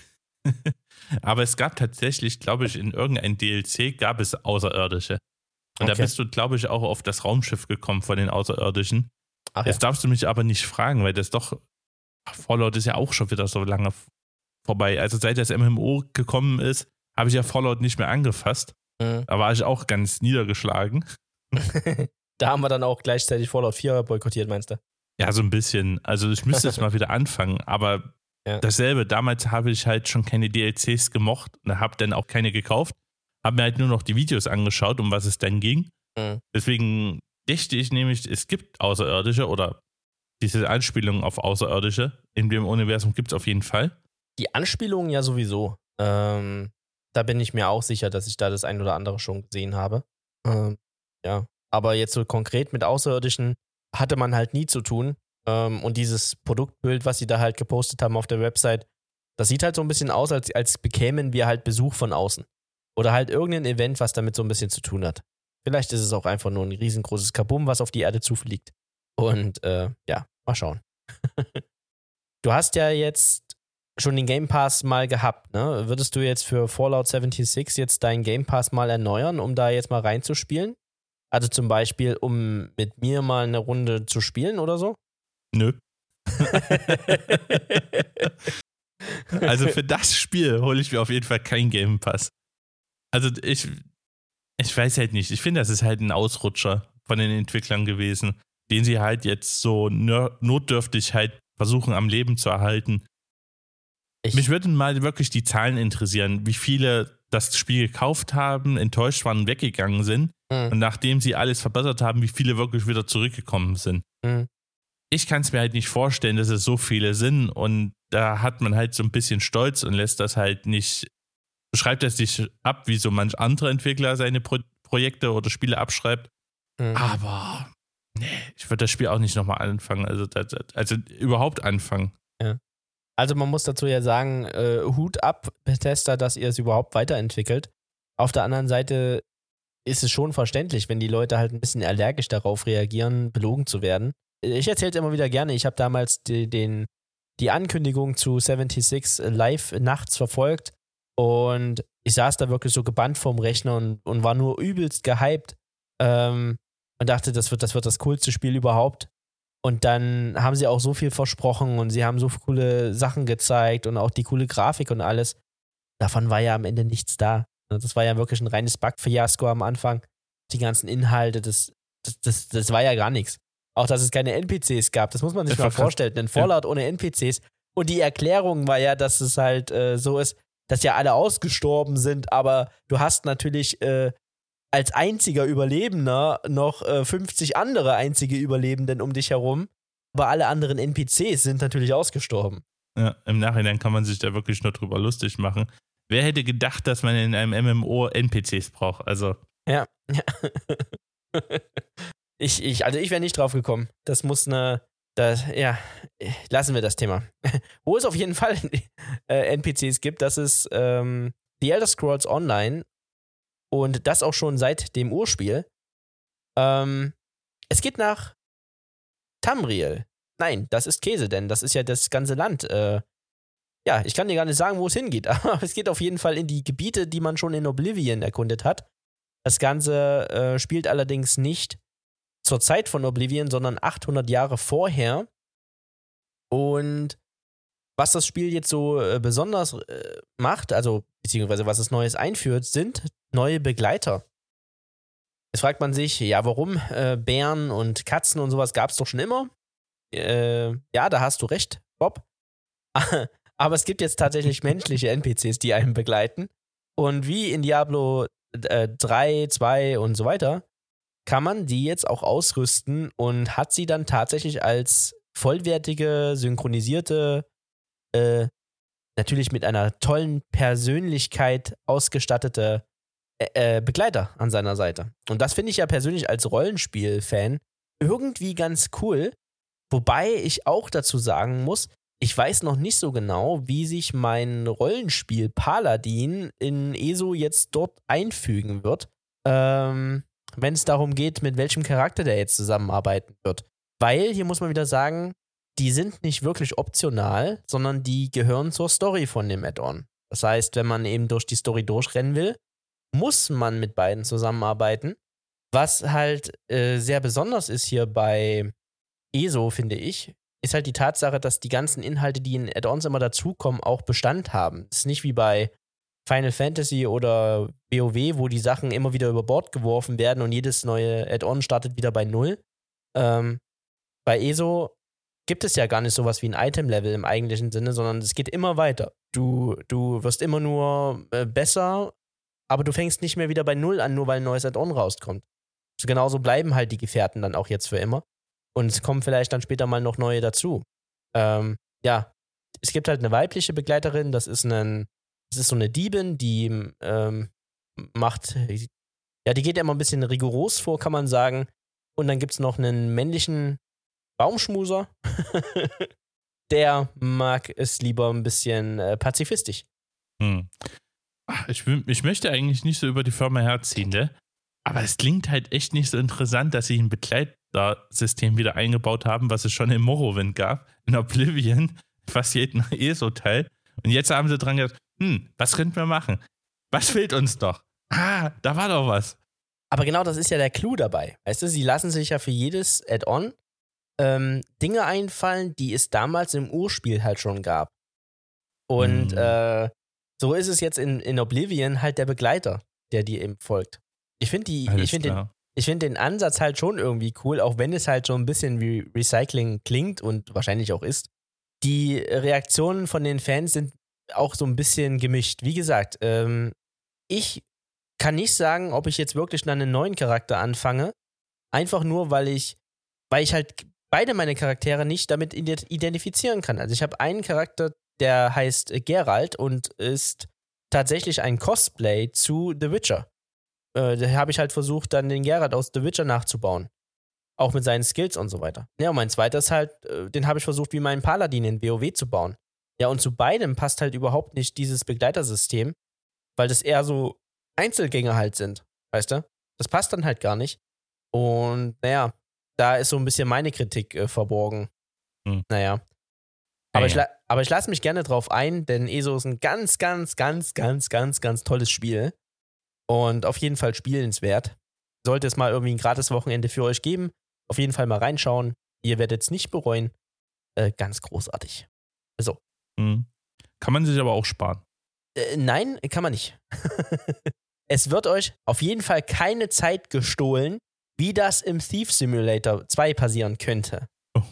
Aber es gab tatsächlich, glaube ich, in irgendeinem DLC gab es Außerirdische. Und da bist du, glaube ich, auch auf das Raumschiff gekommen von den Außerirdischen. Jetzt darfst du mich aber nicht fragen, weil das doch, Fallout ist ja auch schon wieder so lange vorbei. Also seit das MMO gekommen ist, habe ich ja Fallout nicht mehr angefasst. Da war ich auch ganz niedergeschlagen. Da haben wir dann auch gleichzeitig Fallout 4 boykottiert, meinst du? Ja, so ein bisschen. Also ich müsste jetzt mal wieder anfangen, aber dasselbe. Damals habe ich halt schon keine DLCs gemocht und habe dann auch keine gekauft. Habe mir halt nur noch die Videos angeschaut, um was es dann ging. Deswegen dachte ich nämlich, es gibt Außerirdische oder diese Anspielungen auf Außerirdische. In dem Universum gibt es auf jeden Fall. Die Anspielungen ja sowieso. Da bin ich mir auch sicher, dass ich da das ein oder andere schon gesehen habe. Ja. Aber jetzt so konkret mit Außerirdischen hatte man halt nie zu tun. Und dieses Produktbild, was sie da halt gepostet haben auf der Website, das sieht halt so ein bisschen aus, als bekämen wir halt Besuch von außen. Oder halt irgendein Event, was damit so ein bisschen zu tun hat. Vielleicht ist es auch einfach nur ein riesengroßes Kabum, was auf die Erde zufliegt. Und ja, mal schauen. Du hast ja jetzt schon den Game Pass mal gehabt, ne? Würdest du jetzt für Fallout 76 jetzt deinen Game Pass mal erneuern, um da jetzt mal reinzuspielen? Also zum Beispiel, um mit mir mal eine Runde zu spielen oder so? Nö. Also für das Spiel hole ich mir auf jeden Fall keinen Game Pass. Also ich weiß halt nicht. Ich finde, das ist halt ein Ausrutscher von den Entwicklern gewesen, den sie halt jetzt so notdürftig halt versuchen am Leben zu erhalten. Mich würden mal wirklich die Zahlen interessieren, wie viele das Spiel gekauft haben, enttäuscht waren und weggegangen sind. Und nachdem sie alles verbessert haben, wie viele wirklich wieder zurückgekommen sind. Ich kann es mir halt nicht vorstellen, dass es so viele sind. Und da hat man halt so ein bisschen Stolz und lässt das halt nicht, schreibt das nicht ab, wie so manch andere Entwickler seine Projekte oder Spiele abschreibt. Aber nee, ich würde das Spiel auch nicht nochmal anfangen. Also überhaupt anfangen. Ja. Also man muss dazu ja sagen, Hut ab, Bethesda, dass ihr es überhaupt weiterentwickelt. Auf der anderen Seite ist es schon verständlich, wenn die Leute halt ein bisschen allergisch darauf reagieren, belogen zu werden. Ich erzähle es immer wieder gerne, ich habe damals die Ankündigung zu 76 live nachts verfolgt und ich saß da wirklich so gebannt vorm Rechner und war nur übelst gehypt und dachte, das wird das coolste Spiel überhaupt. Und dann haben sie auch so viel versprochen und sie haben so coole Sachen gezeigt und auch die coole Grafik und alles. Davon war ja am Ende nichts da. Das war ja wirklich ein reines Bug-Fiasko am Anfang. Die ganzen Inhalte, das war ja gar nichts. Auch, dass es keine NPCs gab, das muss man sich mal vorstellen. Ein Fallout ohne NPCs. Und die Erklärung war ja, dass es halt so ist, dass ja alle ausgestorben sind, aber du hast natürlich als einziger Überlebender noch 50 andere einzige Überlebenden um dich herum. Aber alle anderen NPCs sind natürlich ausgestorben. Ja, im Nachhinein kann man sich da wirklich nur drüber lustig machen. Wer hätte gedacht, dass man in einem MMO NPCs braucht? Also. Ja. Ich wäre nicht drauf gekommen. Das muss lassen wir das Thema. Wo es auf jeden Fall NPCs gibt, das ist The Elder Scrolls Online und das auch schon seit dem Urspiel. Es geht nach Tamriel. Nein, das ist Käse, denn das ist ja das ganze Land. Ja, ich kann dir gar nicht sagen, wo es hingeht, aber es geht auf jeden Fall in die Gebiete, die man schon in Oblivion erkundet hat. Das Ganze spielt allerdings nicht zur Zeit von Oblivion, sondern 800 Jahre vorher. Und was das Spiel jetzt so besonders macht, also beziehungsweise was es Neues einführt, sind neue Begleiter. Jetzt fragt man sich, ja, warum? Bären und Katzen und sowas gab es doch schon immer. Ja, da hast du recht, Bob. Aber es gibt jetzt tatsächlich menschliche NPCs, die einen begleiten. Und wie in Diablo 3, 2 und so weiter, kann man die jetzt auch ausrüsten und hat sie dann tatsächlich als vollwertige, synchronisierte, natürlich mit einer tollen Persönlichkeit ausgestattete Begleiter an seiner Seite. Und das finde ich ja persönlich als Rollenspiel-Fan irgendwie ganz cool. Wobei ich auch dazu sagen muss, ich weiß noch nicht so genau, wie sich mein Rollenspiel Paladin in ESO jetzt dort einfügen wird, wenn es darum geht, mit welchem Charakter der jetzt zusammenarbeiten wird. Weil, hier muss man wieder sagen, die sind nicht wirklich optional, sondern die gehören zur Story von dem Add-on. Das heißt, wenn man eben durch die Story durchrennen will, muss man mit beiden zusammenarbeiten. Was halt sehr besonders ist hier bei ESO, finde ich, ist halt die Tatsache, dass die ganzen Inhalte, die in Add-ons immer dazukommen, auch Bestand haben. Es ist nicht wie bei Final Fantasy oder WoW, wo die Sachen immer wieder über Bord geworfen werden und jedes neue Add-on startet wieder bei Null. Bei ESO gibt es ja gar nicht sowas wie ein Item-Level im eigentlichen Sinne, sondern es geht immer weiter. Du wirst immer nur besser, aber du fängst nicht mehr wieder bei Null an, nur weil ein neues Add-on rauskommt. Also genauso bleiben halt die Gefährten dann auch jetzt für immer. Und es kommen vielleicht dann später mal noch neue dazu. Ja, es gibt halt eine weibliche Begleiterin, das ist so eine Diebin, die die geht ja immer ein bisschen rigoros vor, kann man sagen. Und dann gibt es noch einen männlichen Baumschmuser, der mag es lieber ein bisschen pazifistisch. Ich möchte eigentlich nicht so über die Firma herziehen, ne? Aber es klingt halt echt nicht so interessant, dass sie ein Begleitersystem wieder eingebaut haben, was es schon in Morrowind gab, in Oblivion, fast jeden ESO-Teil. Und jetzt haben sie dran gedacht, was könnten wir machen? Was fehlt uns noch? Da war doch was. Aber genau das ist ja der Clou dabei. Weißt du, sie lassen sich ja für jedes Add-on Dinge einfallen, die es damals im Urspiel halt schon gab. Und so ist es jetzt in Oblivion halt der Begleiter, der dir eben folgt. Ich finde den Ansatz halt schon irgendwie cool, auch wenn es halt so ein bisschen wie Recycling klingt und wahrscheinlich auch ist. Die Reaktionen von den Fans sind auch so ein bisschen gemischt. Wie gesagt, ich kann nicht sagen, ob ich jetzt wirklich dann einen neuen Charakter anfange. Einfach nur, weil ich halt beide meine Charaktere nicht damit identifizieren kann. Also ich habe einen Charakter, der heißt Geralt und ist tatsächlich ein Cosplay zu The Witcher. Da habe ich halt versucht, dann den Geralt aus The Witcher nachzubauen. Auch mit seinen Skills und so weiter. Ja, und mein zweiter ist halt, den habe ich versucht, wie meinen Paladin in WoW zu bauen. Ja, und zu beidem passt halt überhaupt nicht dieses Begleitersystem, weil das eher so Einzelgänger halt sind, weißt du? Das passt dann halt gar nicht. Und naja, da ist so ein bisschen meine Kritik verborgen. Naja. Aber ich lasse mich gerne drauf ein, denn ESO ist ein ganz, ganz, ganz, ganz, ganz, ganz tolles Spiel. Und auf jeden Fall spielenswert. Sollte es mal irgendwie ein gratis Wochenende für euch geben, auf jeden Fall mal reinschauen. Ihr werdet es nicht bereuen. Ganz großartig. So. Kann man sich aber auch sparen. Nein, kann man nicht. Es wird euch auf jeden Fall keine Zeit gestohlen, wie das im Thief Simulator 2 passieren könnte.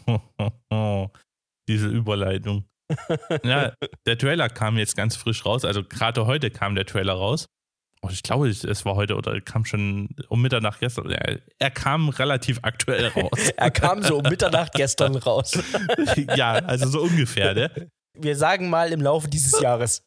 Diese Überleitung. Ja, der Trailer kam jetzt ganz frisch raus. Also gerade heute kam der Trailer raus. Ich glaube, es war heute oder kam schon um Mitternacht gestern. Er kam relativ aktuell raus. Er kam so um Mitternacht gestern raus. Ja, also so ungefähr, ne? Wir sagen mal im Laufe dieses Jahres.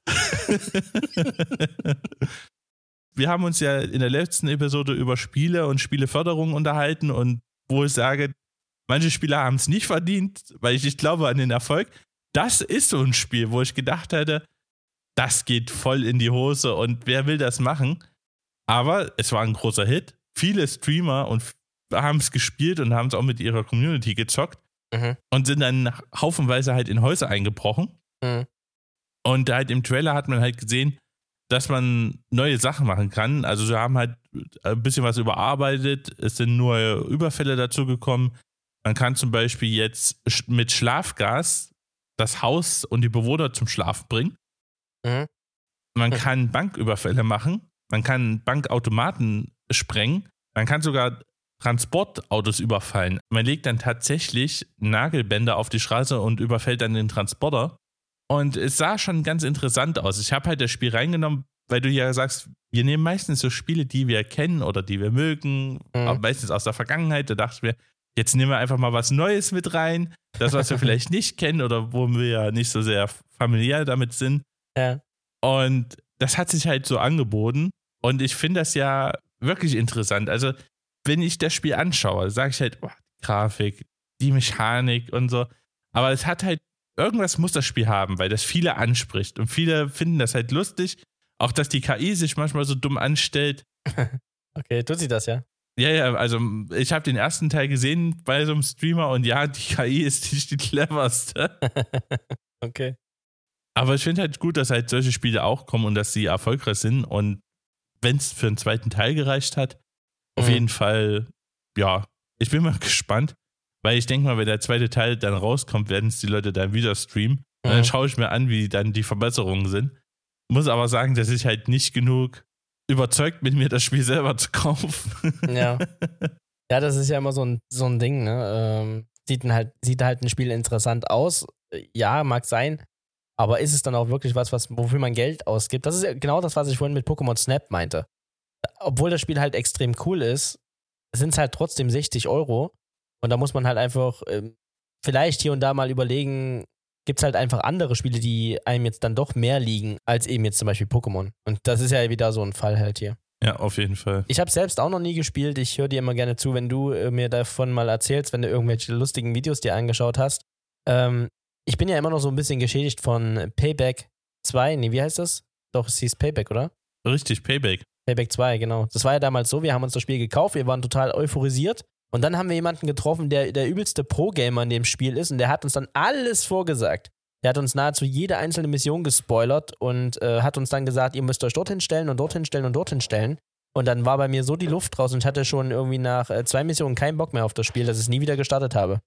Wir haben uns ja in der letzten Episode über Spiele und Spieleförderung unterhalten und wo ich sage, manche Spieler haben es nicht verdient, weil ich glaube an den Erfolg. Das ist so ein Spiel, wo ich gedacht hätte, das geht voll in die Hose und wer will das machen? Aber es war ein großer Hit. Viele Streamer haben es gespielt und haben es auch mit ihrer Community gezockt und sind dann haufenweise halt in Häuser eingebrochen. Und halt im Trailer hat man halt gesehen, dass man neue Sachen machen kann. Also sie haben halt ein bisschen was überarbeitet. Es sind neue Überfälle dazu gekommen. Man kann zum Beispiel jetzt mit Schlafgas das Haus und die Bewohner zum Schlafen bringen. Man kann Banküberfälle machen. Man kann Bankautomaten sprengen. Man kann sogar Transportautos überfallen. Man legt dann tatsächlich Nagelbänder auf die Straße und überfällt dann den Transporter. Und es sah schon ganz interessant aus. Ich habe halt das Spiel reingenommen, weil du ja sagst, wir nehmen meistens so Spiele, die wir kennen oder die wir mögen, aber meistens aus der Vergangenheit. Da dachten wir, jetzt nehmen wir einfach mal was Neues mit rein. Das, was wir vielleicht nicht kennen oder wo wir ja nicht so sehr familiär damit sind. Ja. Und das hat sich halt so angeboten. Und ich finde das ja wirklich interessant. Also, wenn ich das Spiel anschaue, sage ich halt, oh, die Grafik, die Mechanik und so. Aber es hat halt, irgendwas muss das Spiel haben, weil das viele anspricht. Und viele finden das halt lustig. Auch, dass die KI sich manchmal so dumm anstellt. Okay, tut sie das, ja? Ja, also ich habe den ersten Teil gesehen bei so einem Streamer und ja, die KI ist nicht die cleverste. Okay. Aber ich finde halt gut, dass halt solche Spiele auch kommen und dass sie erfolgreich sind. Und wenn es für einen zweiten Teil gereicht hat, Auf jeden Fall, ja, ich bin mal gespannt, weil ich denke mal, wenn der zweite Teil dann rauskommt, werden es die Leute dann wieder streamen. Und dann schaue ich mir an, wie dann die Verbesserungen sind. Muss aber sagen, dass ich halt nicht genug überzeugt bin, mir das Spiel selber zu kaufen. Ja. Ja, das ist ja immer so ein Ding, ne? Sieht halt ein Spiel interessant aus. Ja, mag sein. Aber ist es dann auch wirklich wofür man Geld ausgibt? Das ist ja genau das, was ich vorhin mit Pokémon Snap meinte. Obwohl das Spiel halt extrem cool ist, sind es halt trotzdem 60 €. Und da muss man halt einfach vielleicht hier und da mal überlegen, gibt es halt einfach andere Spiele, die einem jetzt dann doch mehr liegen, als eben jetzt zum Beispiel Pokémon. Und das ist ja wieder so ein Fall halt hier. Ja, auf jeden Fall. Ich habe selbst auch noch nie gespielt. Ich höre dir immer gerne zu, wenn du mir davon mal erzählst, wenn du irgendwelche lustigen Videos dir angeschaut hast. Ich bin ja immer noch so ein bisschen geschädigt von Payback 2. Nee, wie heißt das? Doch, es hieß Payback, oder? Richtig, Payback. Payback 2, genau. Das war ja damals so, wir haben uns das Spiel gekauft, wir waren total euphorisiert. Und dann haben wir jemanden getroffen, der übelste Pro-Gamer in dem Spiel ist und der hat uns dann alles vorgesagt. Der hat uns nahezu jede einzelne Mission gespoilert und hat uns dann gesagt, ihr müsst euch dorthin stellen und dorthin stellen und dorthin stellen. Und dann war bei mir so die Luft raus und ich hatte schon irgendwie nach 2 Missionen keinen Bock mehr auf das Spiel, dass ich es nie wieder gestartet habe.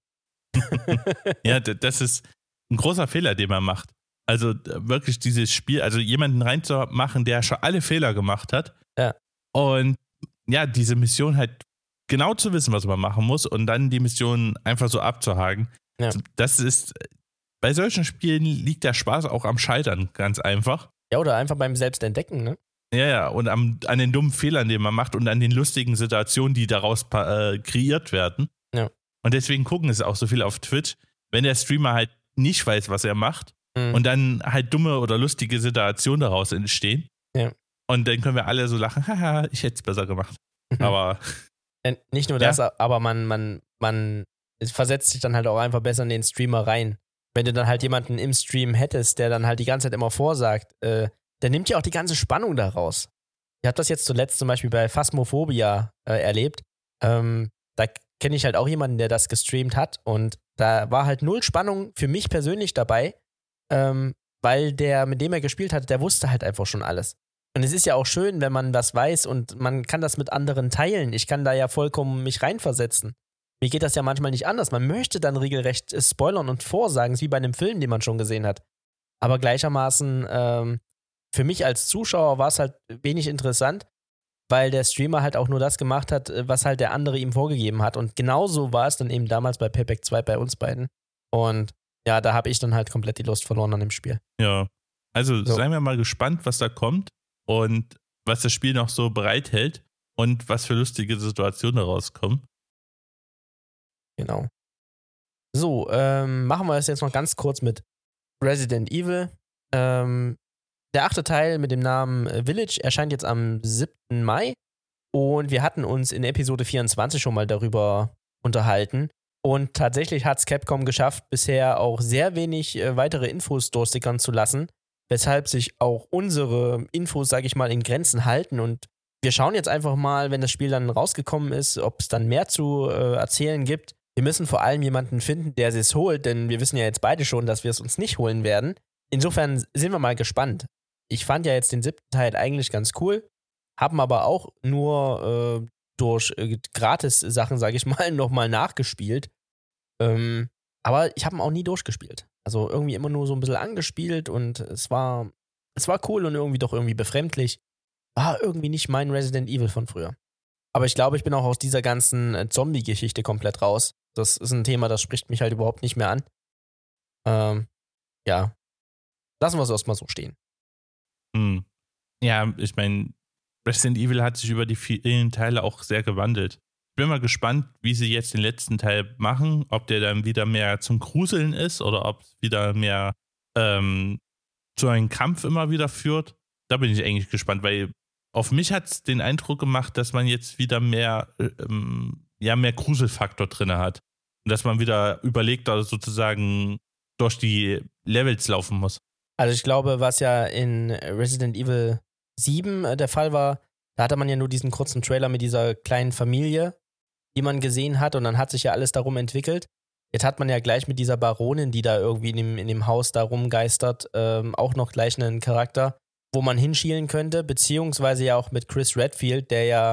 Ja, das ist ein großer Fehler, den man macht. Also wirklich dieses Spiel, also jemanden reinzumachen, der schon alle Fehler gemacht hat. Ja. Und ja, diese Mission halt genau zu wissen, was man machen muss und dann die Mission einfach so abzuhaken. Ja. Das ist, bei solchen Spielen liegt der Spaß auch am Scheitern, ganz einfach. Ja, oder einfach beim Selbstentdecken, ne? Ja, und an den dummen Fehlern, die man macht und an den lustigen Situationen, die daraus kreiert werden. Ja. Und deswegen gucken es auch so viel auf Twitch, wenn der Streamer halt nicht weiß, was er macht und dann halt dumme oder lustige Situationen daraus entstehen. Ja. Und dann können wir alle so lachen, haha, ich hätte es besser gemacht. Aber nicht nur das, aber man versetzt sich dann halt auch einfach besser in den Streamer rein. Wenn du dann halt jemanden im Stream hättest, der dann halt die ganze Zeit immer vorsagt, der nimmt ja auch die ganze Spannung daraus. Ich habe das jetzt zuletzt zum Beispiel bei Phasmophobia erlebt. Da kenne ich halt auch jemanden, der das gestreamt hat und da war halt null Spannung für mich persönlich dabei, weil der, mit dem er gespielt hat, der wusste halt einfach schon alles. Und es ist ja auch schön, wenn man das weiß und man kann das mit anderen teilen. Ich kann da ja vollkommen mich reinversetzen. Mir geht das ja manchmal nicht anders. Man möchte dann regelrecht spoilern und vorsagen, wie bei einem Film, den man schon gesehen hat. Aber gleichermaßen, für mich als Zuschauer war es halt wenig interessant, weil der Streamer halt auch nur das gemacht hat, was halt der andere ihm vorgegeben hat. Und genauso war es dann eben damals bei Payback 2 bei uns beiden. Und ja, da habe ich dann halt komplett die Lust verloren an dem Spiel. Ja, also seien wir mal gespannt, was da kommt und was das Spiel noch so bereithält und was für lustige Situationen daraus kommen. Genau. So, machen wir es jetzt noch ganz kurz mit Resident Evil. Der 8. Teil mit dem Namen Village erscheint jetzt am 7. Mai und wir hatten uns in Episode 24 schon mal darüber unterhalten und tatsächlich hat es Capcom geschafft, bisher auch sehr wenig weitere Infos durchsickern zu lassen, weshalb sich auch unsere Infos, sage ich mal, in Grenzen halten und wir schauen jetzt einfach mal, wenn das Spiel dann rausgekommen ist, ob es dann mehr zu erzählen gibt. Wir müssen vor allem jemanden finden, der es holt, denn wir wissen ja jetzt beide schon, dass wir es uns nicht holen werden. Insofern sind wir mal gespannt. Ich fand ja jetzt den 7. Teil eigentlich ganz cool, haben aber auch nur durch Gratis-Sachen, sage ich mal, nochmal nachgespielt. Aber ich habe ihn auch nie durchgespielt. Also irgendwie immer nur so ein bisschen angespielt und es war cool und irgendwie doch irgendwie befremdlich. War irgendwie nicht mein Resident Evil von früher. Aber ich glaube, ich bin auch aus dieser ganzen Zombie-Geschichte komplett raus. Das ist ein Thema, das spricht mich halt überhaupt nicht mehr an. Ja. Lassen wir es erstmal so stehen. Ja, ich meine, Resident Evil hat sich über die vielen Teile auch sehr gewandelt. Ich bin mal gespannt, wie sie jetzt den letzten Teil machen, ob der dann wieder mehr zum Gruseln ist oder ob es wieder mehr zu einem Kampf immer wieder führt. Da bin ich eigentlich gespannt, weil auf mich hat es den Eindruck gemacht, dass man jetzt wieder mehr Gruselfaktor drin hat. Und dass man wieder überlegter sozusagen durch die Levels laufen muss. Also ich glaube, was ja in Resident Evil 7 der Fall war, da hatte man ja nur diesen kurzen Trailer mit dieser kleinen Familie, die man gesehen hat und dann hat sich ja alles darum entwickelt. Jetzt hat man ja gleich mit dieser Baronin, die da irgendwie in dem Haus da rumgeistert, auch noch gleich einen Charakter, wo man hinschielen könnte, beziehungsweise ja auch mit Chris Redfield, der ja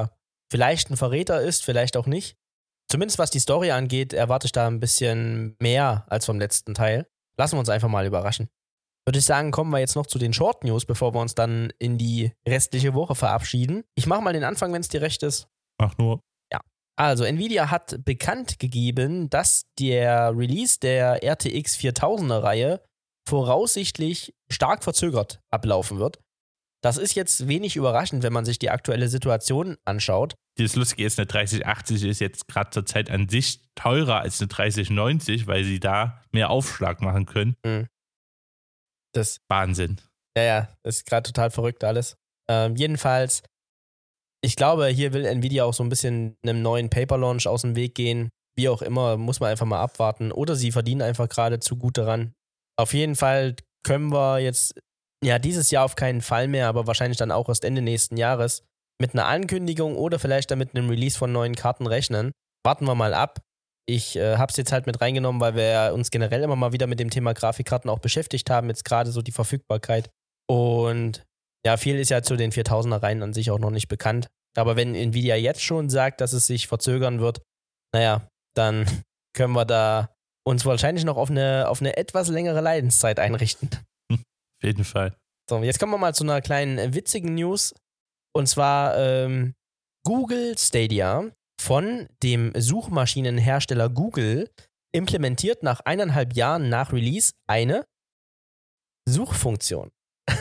vielleicht ein Verräter ist, vielleicht auch nicht. Zumindest was die Story angeht, erwarte ich da ein bisschen mehr als vom letzten Teil. Lassen wir uns einfach mal überraschen. Würde ich sagen, kommen wir jetzt noch zu den Short News, bevor wir uns dann in die restliche Woche verabschieden. Ich mache mal den Anfang, wenn es dir recht ist. Mach nur. Ja. Also, Nvidia hat bekannt gegeben, dass der Release der RTX 4000er Reihe voraussichtlich stark verzögert ablaufen wird. Das ist jetzt wenig überraschend, wenn man sich die aktuelle Situation anschaut. Das Lustige ist, eine 3080 ist jetzt gerade zur Zeit an sich teurer als eine 3090, weil sie da mehr Aufschlag machen können. Das Wahnsinn. Ja, das ist gerade total verrückt alles. Jedenfalls, ich glaube, hier will Nvidia auch so ein bisschen einem neuen Paper-Launch aus dem Weg gehen. Wie auch immer, muss man einfach mal abwarten. Oder sie verdienen einfach gerade zu gut daran. Auf jeden Fall können wir jetzt, ja, dieses Jahr auf keinen Fall mehr, aber wahrscheinlich dann auch erst Ende nächsten Jahres mit einer Ankündigung oder vielleicht dann mit einem Release von neuen Karten rechnen. Warten wir mal ab. Ich habe es jetzt halt mit reingenommen, weil wir uns generell immer mal wieder mit dem Thema Grafikkarten auch beschäftigt haben, jetzt gerade so die Verfügbarkeit. Und ja, viel ist ja zu den 4000er Reihen an sich auch noch nicht bekannt. Aber wenn Nvidia jetzt schon sagt, dass es sich verzögern wird, naja, dann können wir da uns wahrscheinlich noch auf eine etwas längere Leidenszeit einrichten. Auf jeden Fall. So, jetzt kommen wir mal zu einer kleinen witzigen News. Und zwar Google Stadia von dem Suchmaschinenhersteller Google implementiert nach 1,5 Jahren nach Release eine Suchfunktion.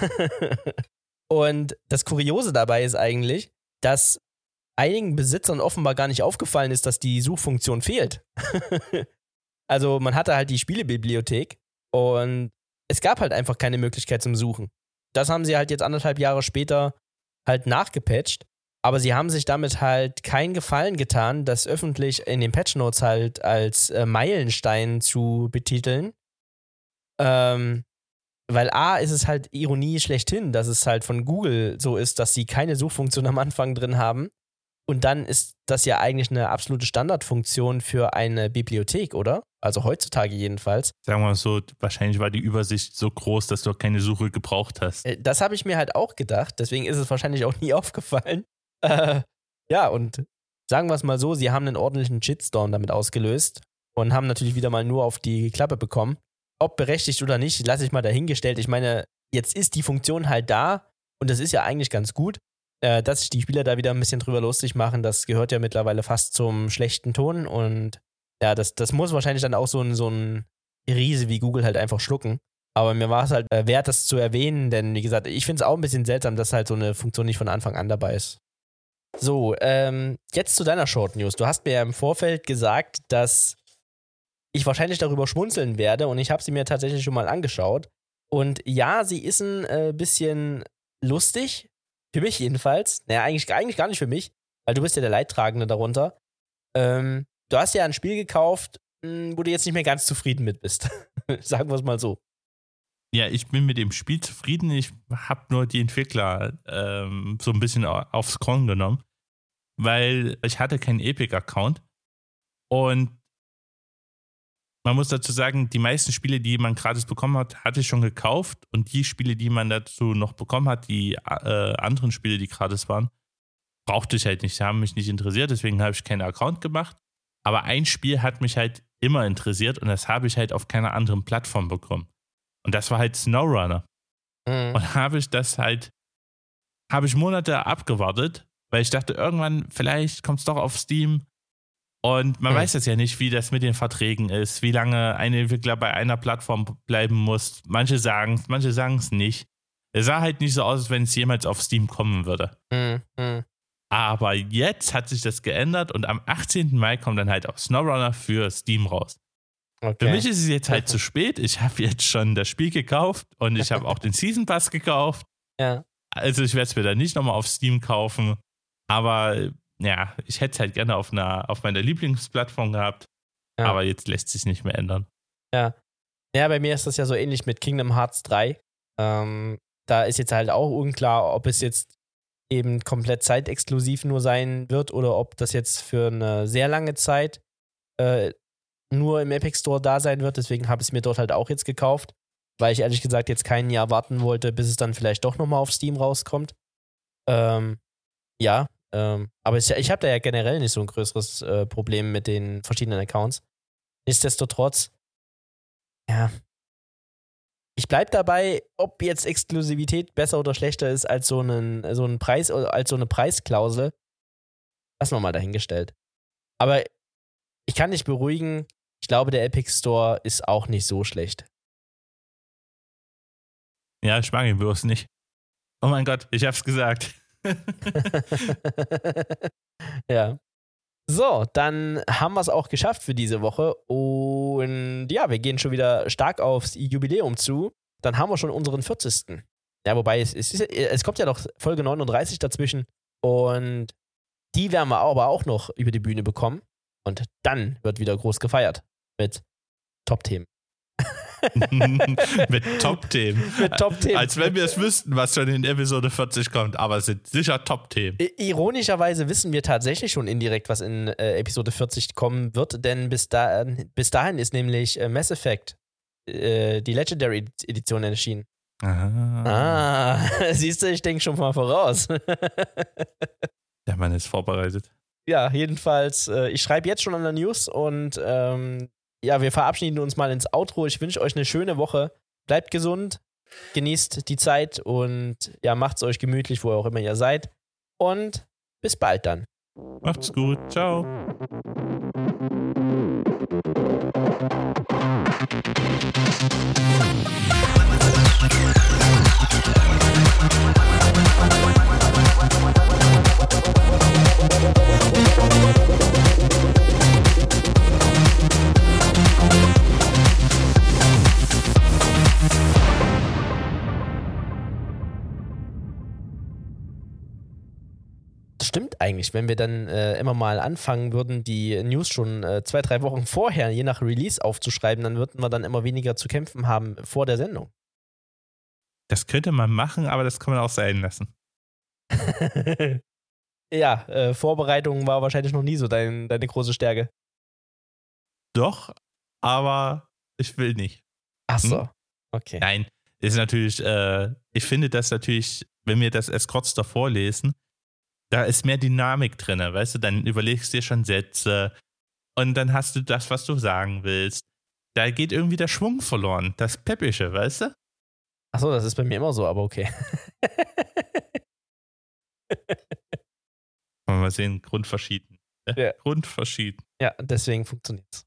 Und das Kuriose dabei ist eigentlich, dass einigen Besitzern offenbar gar nicht aufgefallen ist, dass die Suchfunktion fehlt. Also man hatte halt die Spielebibliothek und es gab halt einfach keine Möglichkeit zum Suchen. Das haben sie halt jetzt 1,5 Jahre später halt nachgepatcht. Aber sie haben sich damit halt keinen Gefallen getan, das öffentlich in den Patch Notes halt als Meilenstein zu betiteln. Weil A, ist es halt Ironie schlechthin, dass es halt von Google so ist, dass sie keine Suchfunktion am Anfang drin haben. Und dann ist das ja eigentlich eine absolute Standardfunktion für eine Bibliothek, oder? Also heutzutage jedenfalls. Sagen wir mal so, wahrscheinlich war die Übersicht so groß, dass du auch keine Suche gebraucht hast. Das habe ich mir halt auch gedacht, deswegen ist es wahrscheinlich auch nie aufgefallen. Ja, und sagen wir es mal so, sie haben einen ordentlichen Shitstorm damit ausgelöst und haben natürlich wieder mal nur auf die Klappe bekommen. Ob berechtigt oder nicht, lasse ich mal dahingestellt. Ich meine, jetzt ist die Funktion halt da und das ist ja eigentlich ganz gut. Dass sich die Spieler da wieder ein bisschen drüber lustig machen, das gehört ja mittlerweile fast zum schlechten Ton und ja, das muss wahrscheinlich dann auch so ein Riese wie Google halt einfach schlucken. Aber mir war es halt wert, das zu erwähnen, denn wie gesagt, ich finde es auch ein bisschen seltsam, dass halt so eine Funktion nicht von Anfang an dabei ist. So, jetzt zu deiner Short News. Du hast mir ja im Vorfeld gesagt, dass ich wahrscheinlich darüber schmunzeln werde und ich habe sie mir tatsächlich schon mal angeschaut. Und ja, sie ist ein bisschen lustig. Für mich jedenfalls. Naja, eigentlich gar nicht für mich, weil du bist ja der Leidtragende darunter. Du hast ja ein Spiel gekauft, wo du jetzt nicht mehr ganz zufrieden mit bist. Sagen wir es mal so. Ja, ich bin mit dem Spiel zufrieden. Ich habe nur die Entwickler so ein bisschen aufs Korn genommen, weil ich hatte keinen Epic-Account. Und man muss dazu sagen, die meisten Spiele, die man gratis bekommen hat, hatte ich schon gekauft. Und die Spiele, die man dazu noch bekommen hat, die anderen Spiele, die gratis waren, brauchte ich halt nicht. Die haben mich nicht interessiert, deswegen habe ich keinen Account gemacht. Aber ein Spiel hat mich halt immer interessiert und das habe ich halt auf keiner anderen Plattform bekommen. Und das war halt SnowRunner. Und habe ich Monate abgewartet, weil ich dachte, irgendwann, vielleicht kommt es doch auf Steam. Und man weiß das ja nicht, wie das mit den Verträgen ist, wie lange ein Entwickler bei einer Plattform bleiben muss. Manche sagen es nicht. Es sah halt nicht so aus, als wenn es jemals auf Steam kommen würde. Aber jetzt hat sich das geändert und am 18. Mai kommt dann halt auch SnowRunner für Steam raus. Okay. Für mich ist es jetzt halt zu spät. Ich habe jetzt schon das Spiel gekauft und ich habe auch den Season Pass gekauft. Ja. Also ich werde es mir dann nicht nochmal auf Steam kaufen. Aber ja, ich hätte es halt gerne auf meiner Lieblingsplattform gehabt. Ja. Aber jetzt lässt es sich nicht mehr ändern. Ja. Ja, bei mir ist das ja so ähnlich mit Kingdom Hearts 3. Da ist jetzt halt auch unklar, ob es jetzt eben komplett zeitexklusiv nur sein wird oder ob das jetzt für eine sehr lange Zeit nur im Epic Store da sein wird. Deswegen habe ich es mir dort halt auch jetzt gekauft, weil ich ehrlich gesagt jetzt kein Jahr warten wollte, bis es dann vielleicht doch nochmal auf Steam rauskommt. Ja, Aber ich habe da ja generell nicht so ein größeres Problem mit den verschiedenen Accounts. Nichtsdestotrotz, ja, ich bleib dabei, ob jetzt Exklusivität besser oder schlechter ist als so ein Preis oder als so eine Preisklausel. Lassen wir mal dahingestellt. Aber ich kann dich beruhigen, ich glaube, der Epic Store ist auch nicht so schlecht. Ja, ich mag ihn bloß nicht. Oh mein Gott, ich hab's gesagt. Ja. So, dann haben wir es auch geschafft für diese Woche. Und ja, wir gehen schon wieder stark aufs Jubiläum zu. Dann haben wir schon unseren 40. Ja, wobei es kommt ja noch Folge 39 dazwischen. Und die werden wir aber auch noch über die Bühne bekommen. Und dann wird wieder groß gefeiert mit Top-Themen. Mit Top-Themen. Mit Top-Themen. Als wenn wir es wüssten, was schon in Episode 40 kommt. Aber es sind sicher Top-Themen. Ironischerweise wissen wir tatsächlich schon indirekt, was in Episode 40 kommen wird, denn bis dahin ist nämlich Mass Effect, die Legendary Edition, erschienen. Siehst du, ich denke schon mal voraus. Der Mann ist vorbereitet. Ja, jedenfalls, ich schreibe jetzt schon an der News und ja, wir verabschieden uns mal ins Outro. Ich wünsche euch eine schöne Woche. Bleibt gesund, genießt die Zeit und ja, macht's euch gemütlich, wo auch immer ihr seid. Und bis bald dann. Macht's gut. Ciao. Das stimmt eigentlich, wenn wir dann immer mal anfangen würden, die News schon 2-3 Wochen vorher, je nach Release, aufzuschreiben, dann würden wir dann immer weniger zu kämpfen haben vor der Sendung. Das könnte man machen, aber das kann man auch sein lassen. Ja, Vorbereitung war wahrscheinlich noch nie so deine große Stärke. Doch, aber ich will nicht. Ach so, okay. Nein, ist natürlich, ich finde das natürlich, wenn wir das erst kurz davor lesen, da ist mehr Dynamik drin, weißt du, dann überlegst du dir schon Sätze und dann hast du das, was du sagen willst. Da geht irgendwie der Schwung verloren, das Peppische, weißt du? Ach so, das ist bei mir immer so, aber okay. Mal sehen, grundverschieden. Ja. Grundverschieden. Ja, deswegen funktioniert's.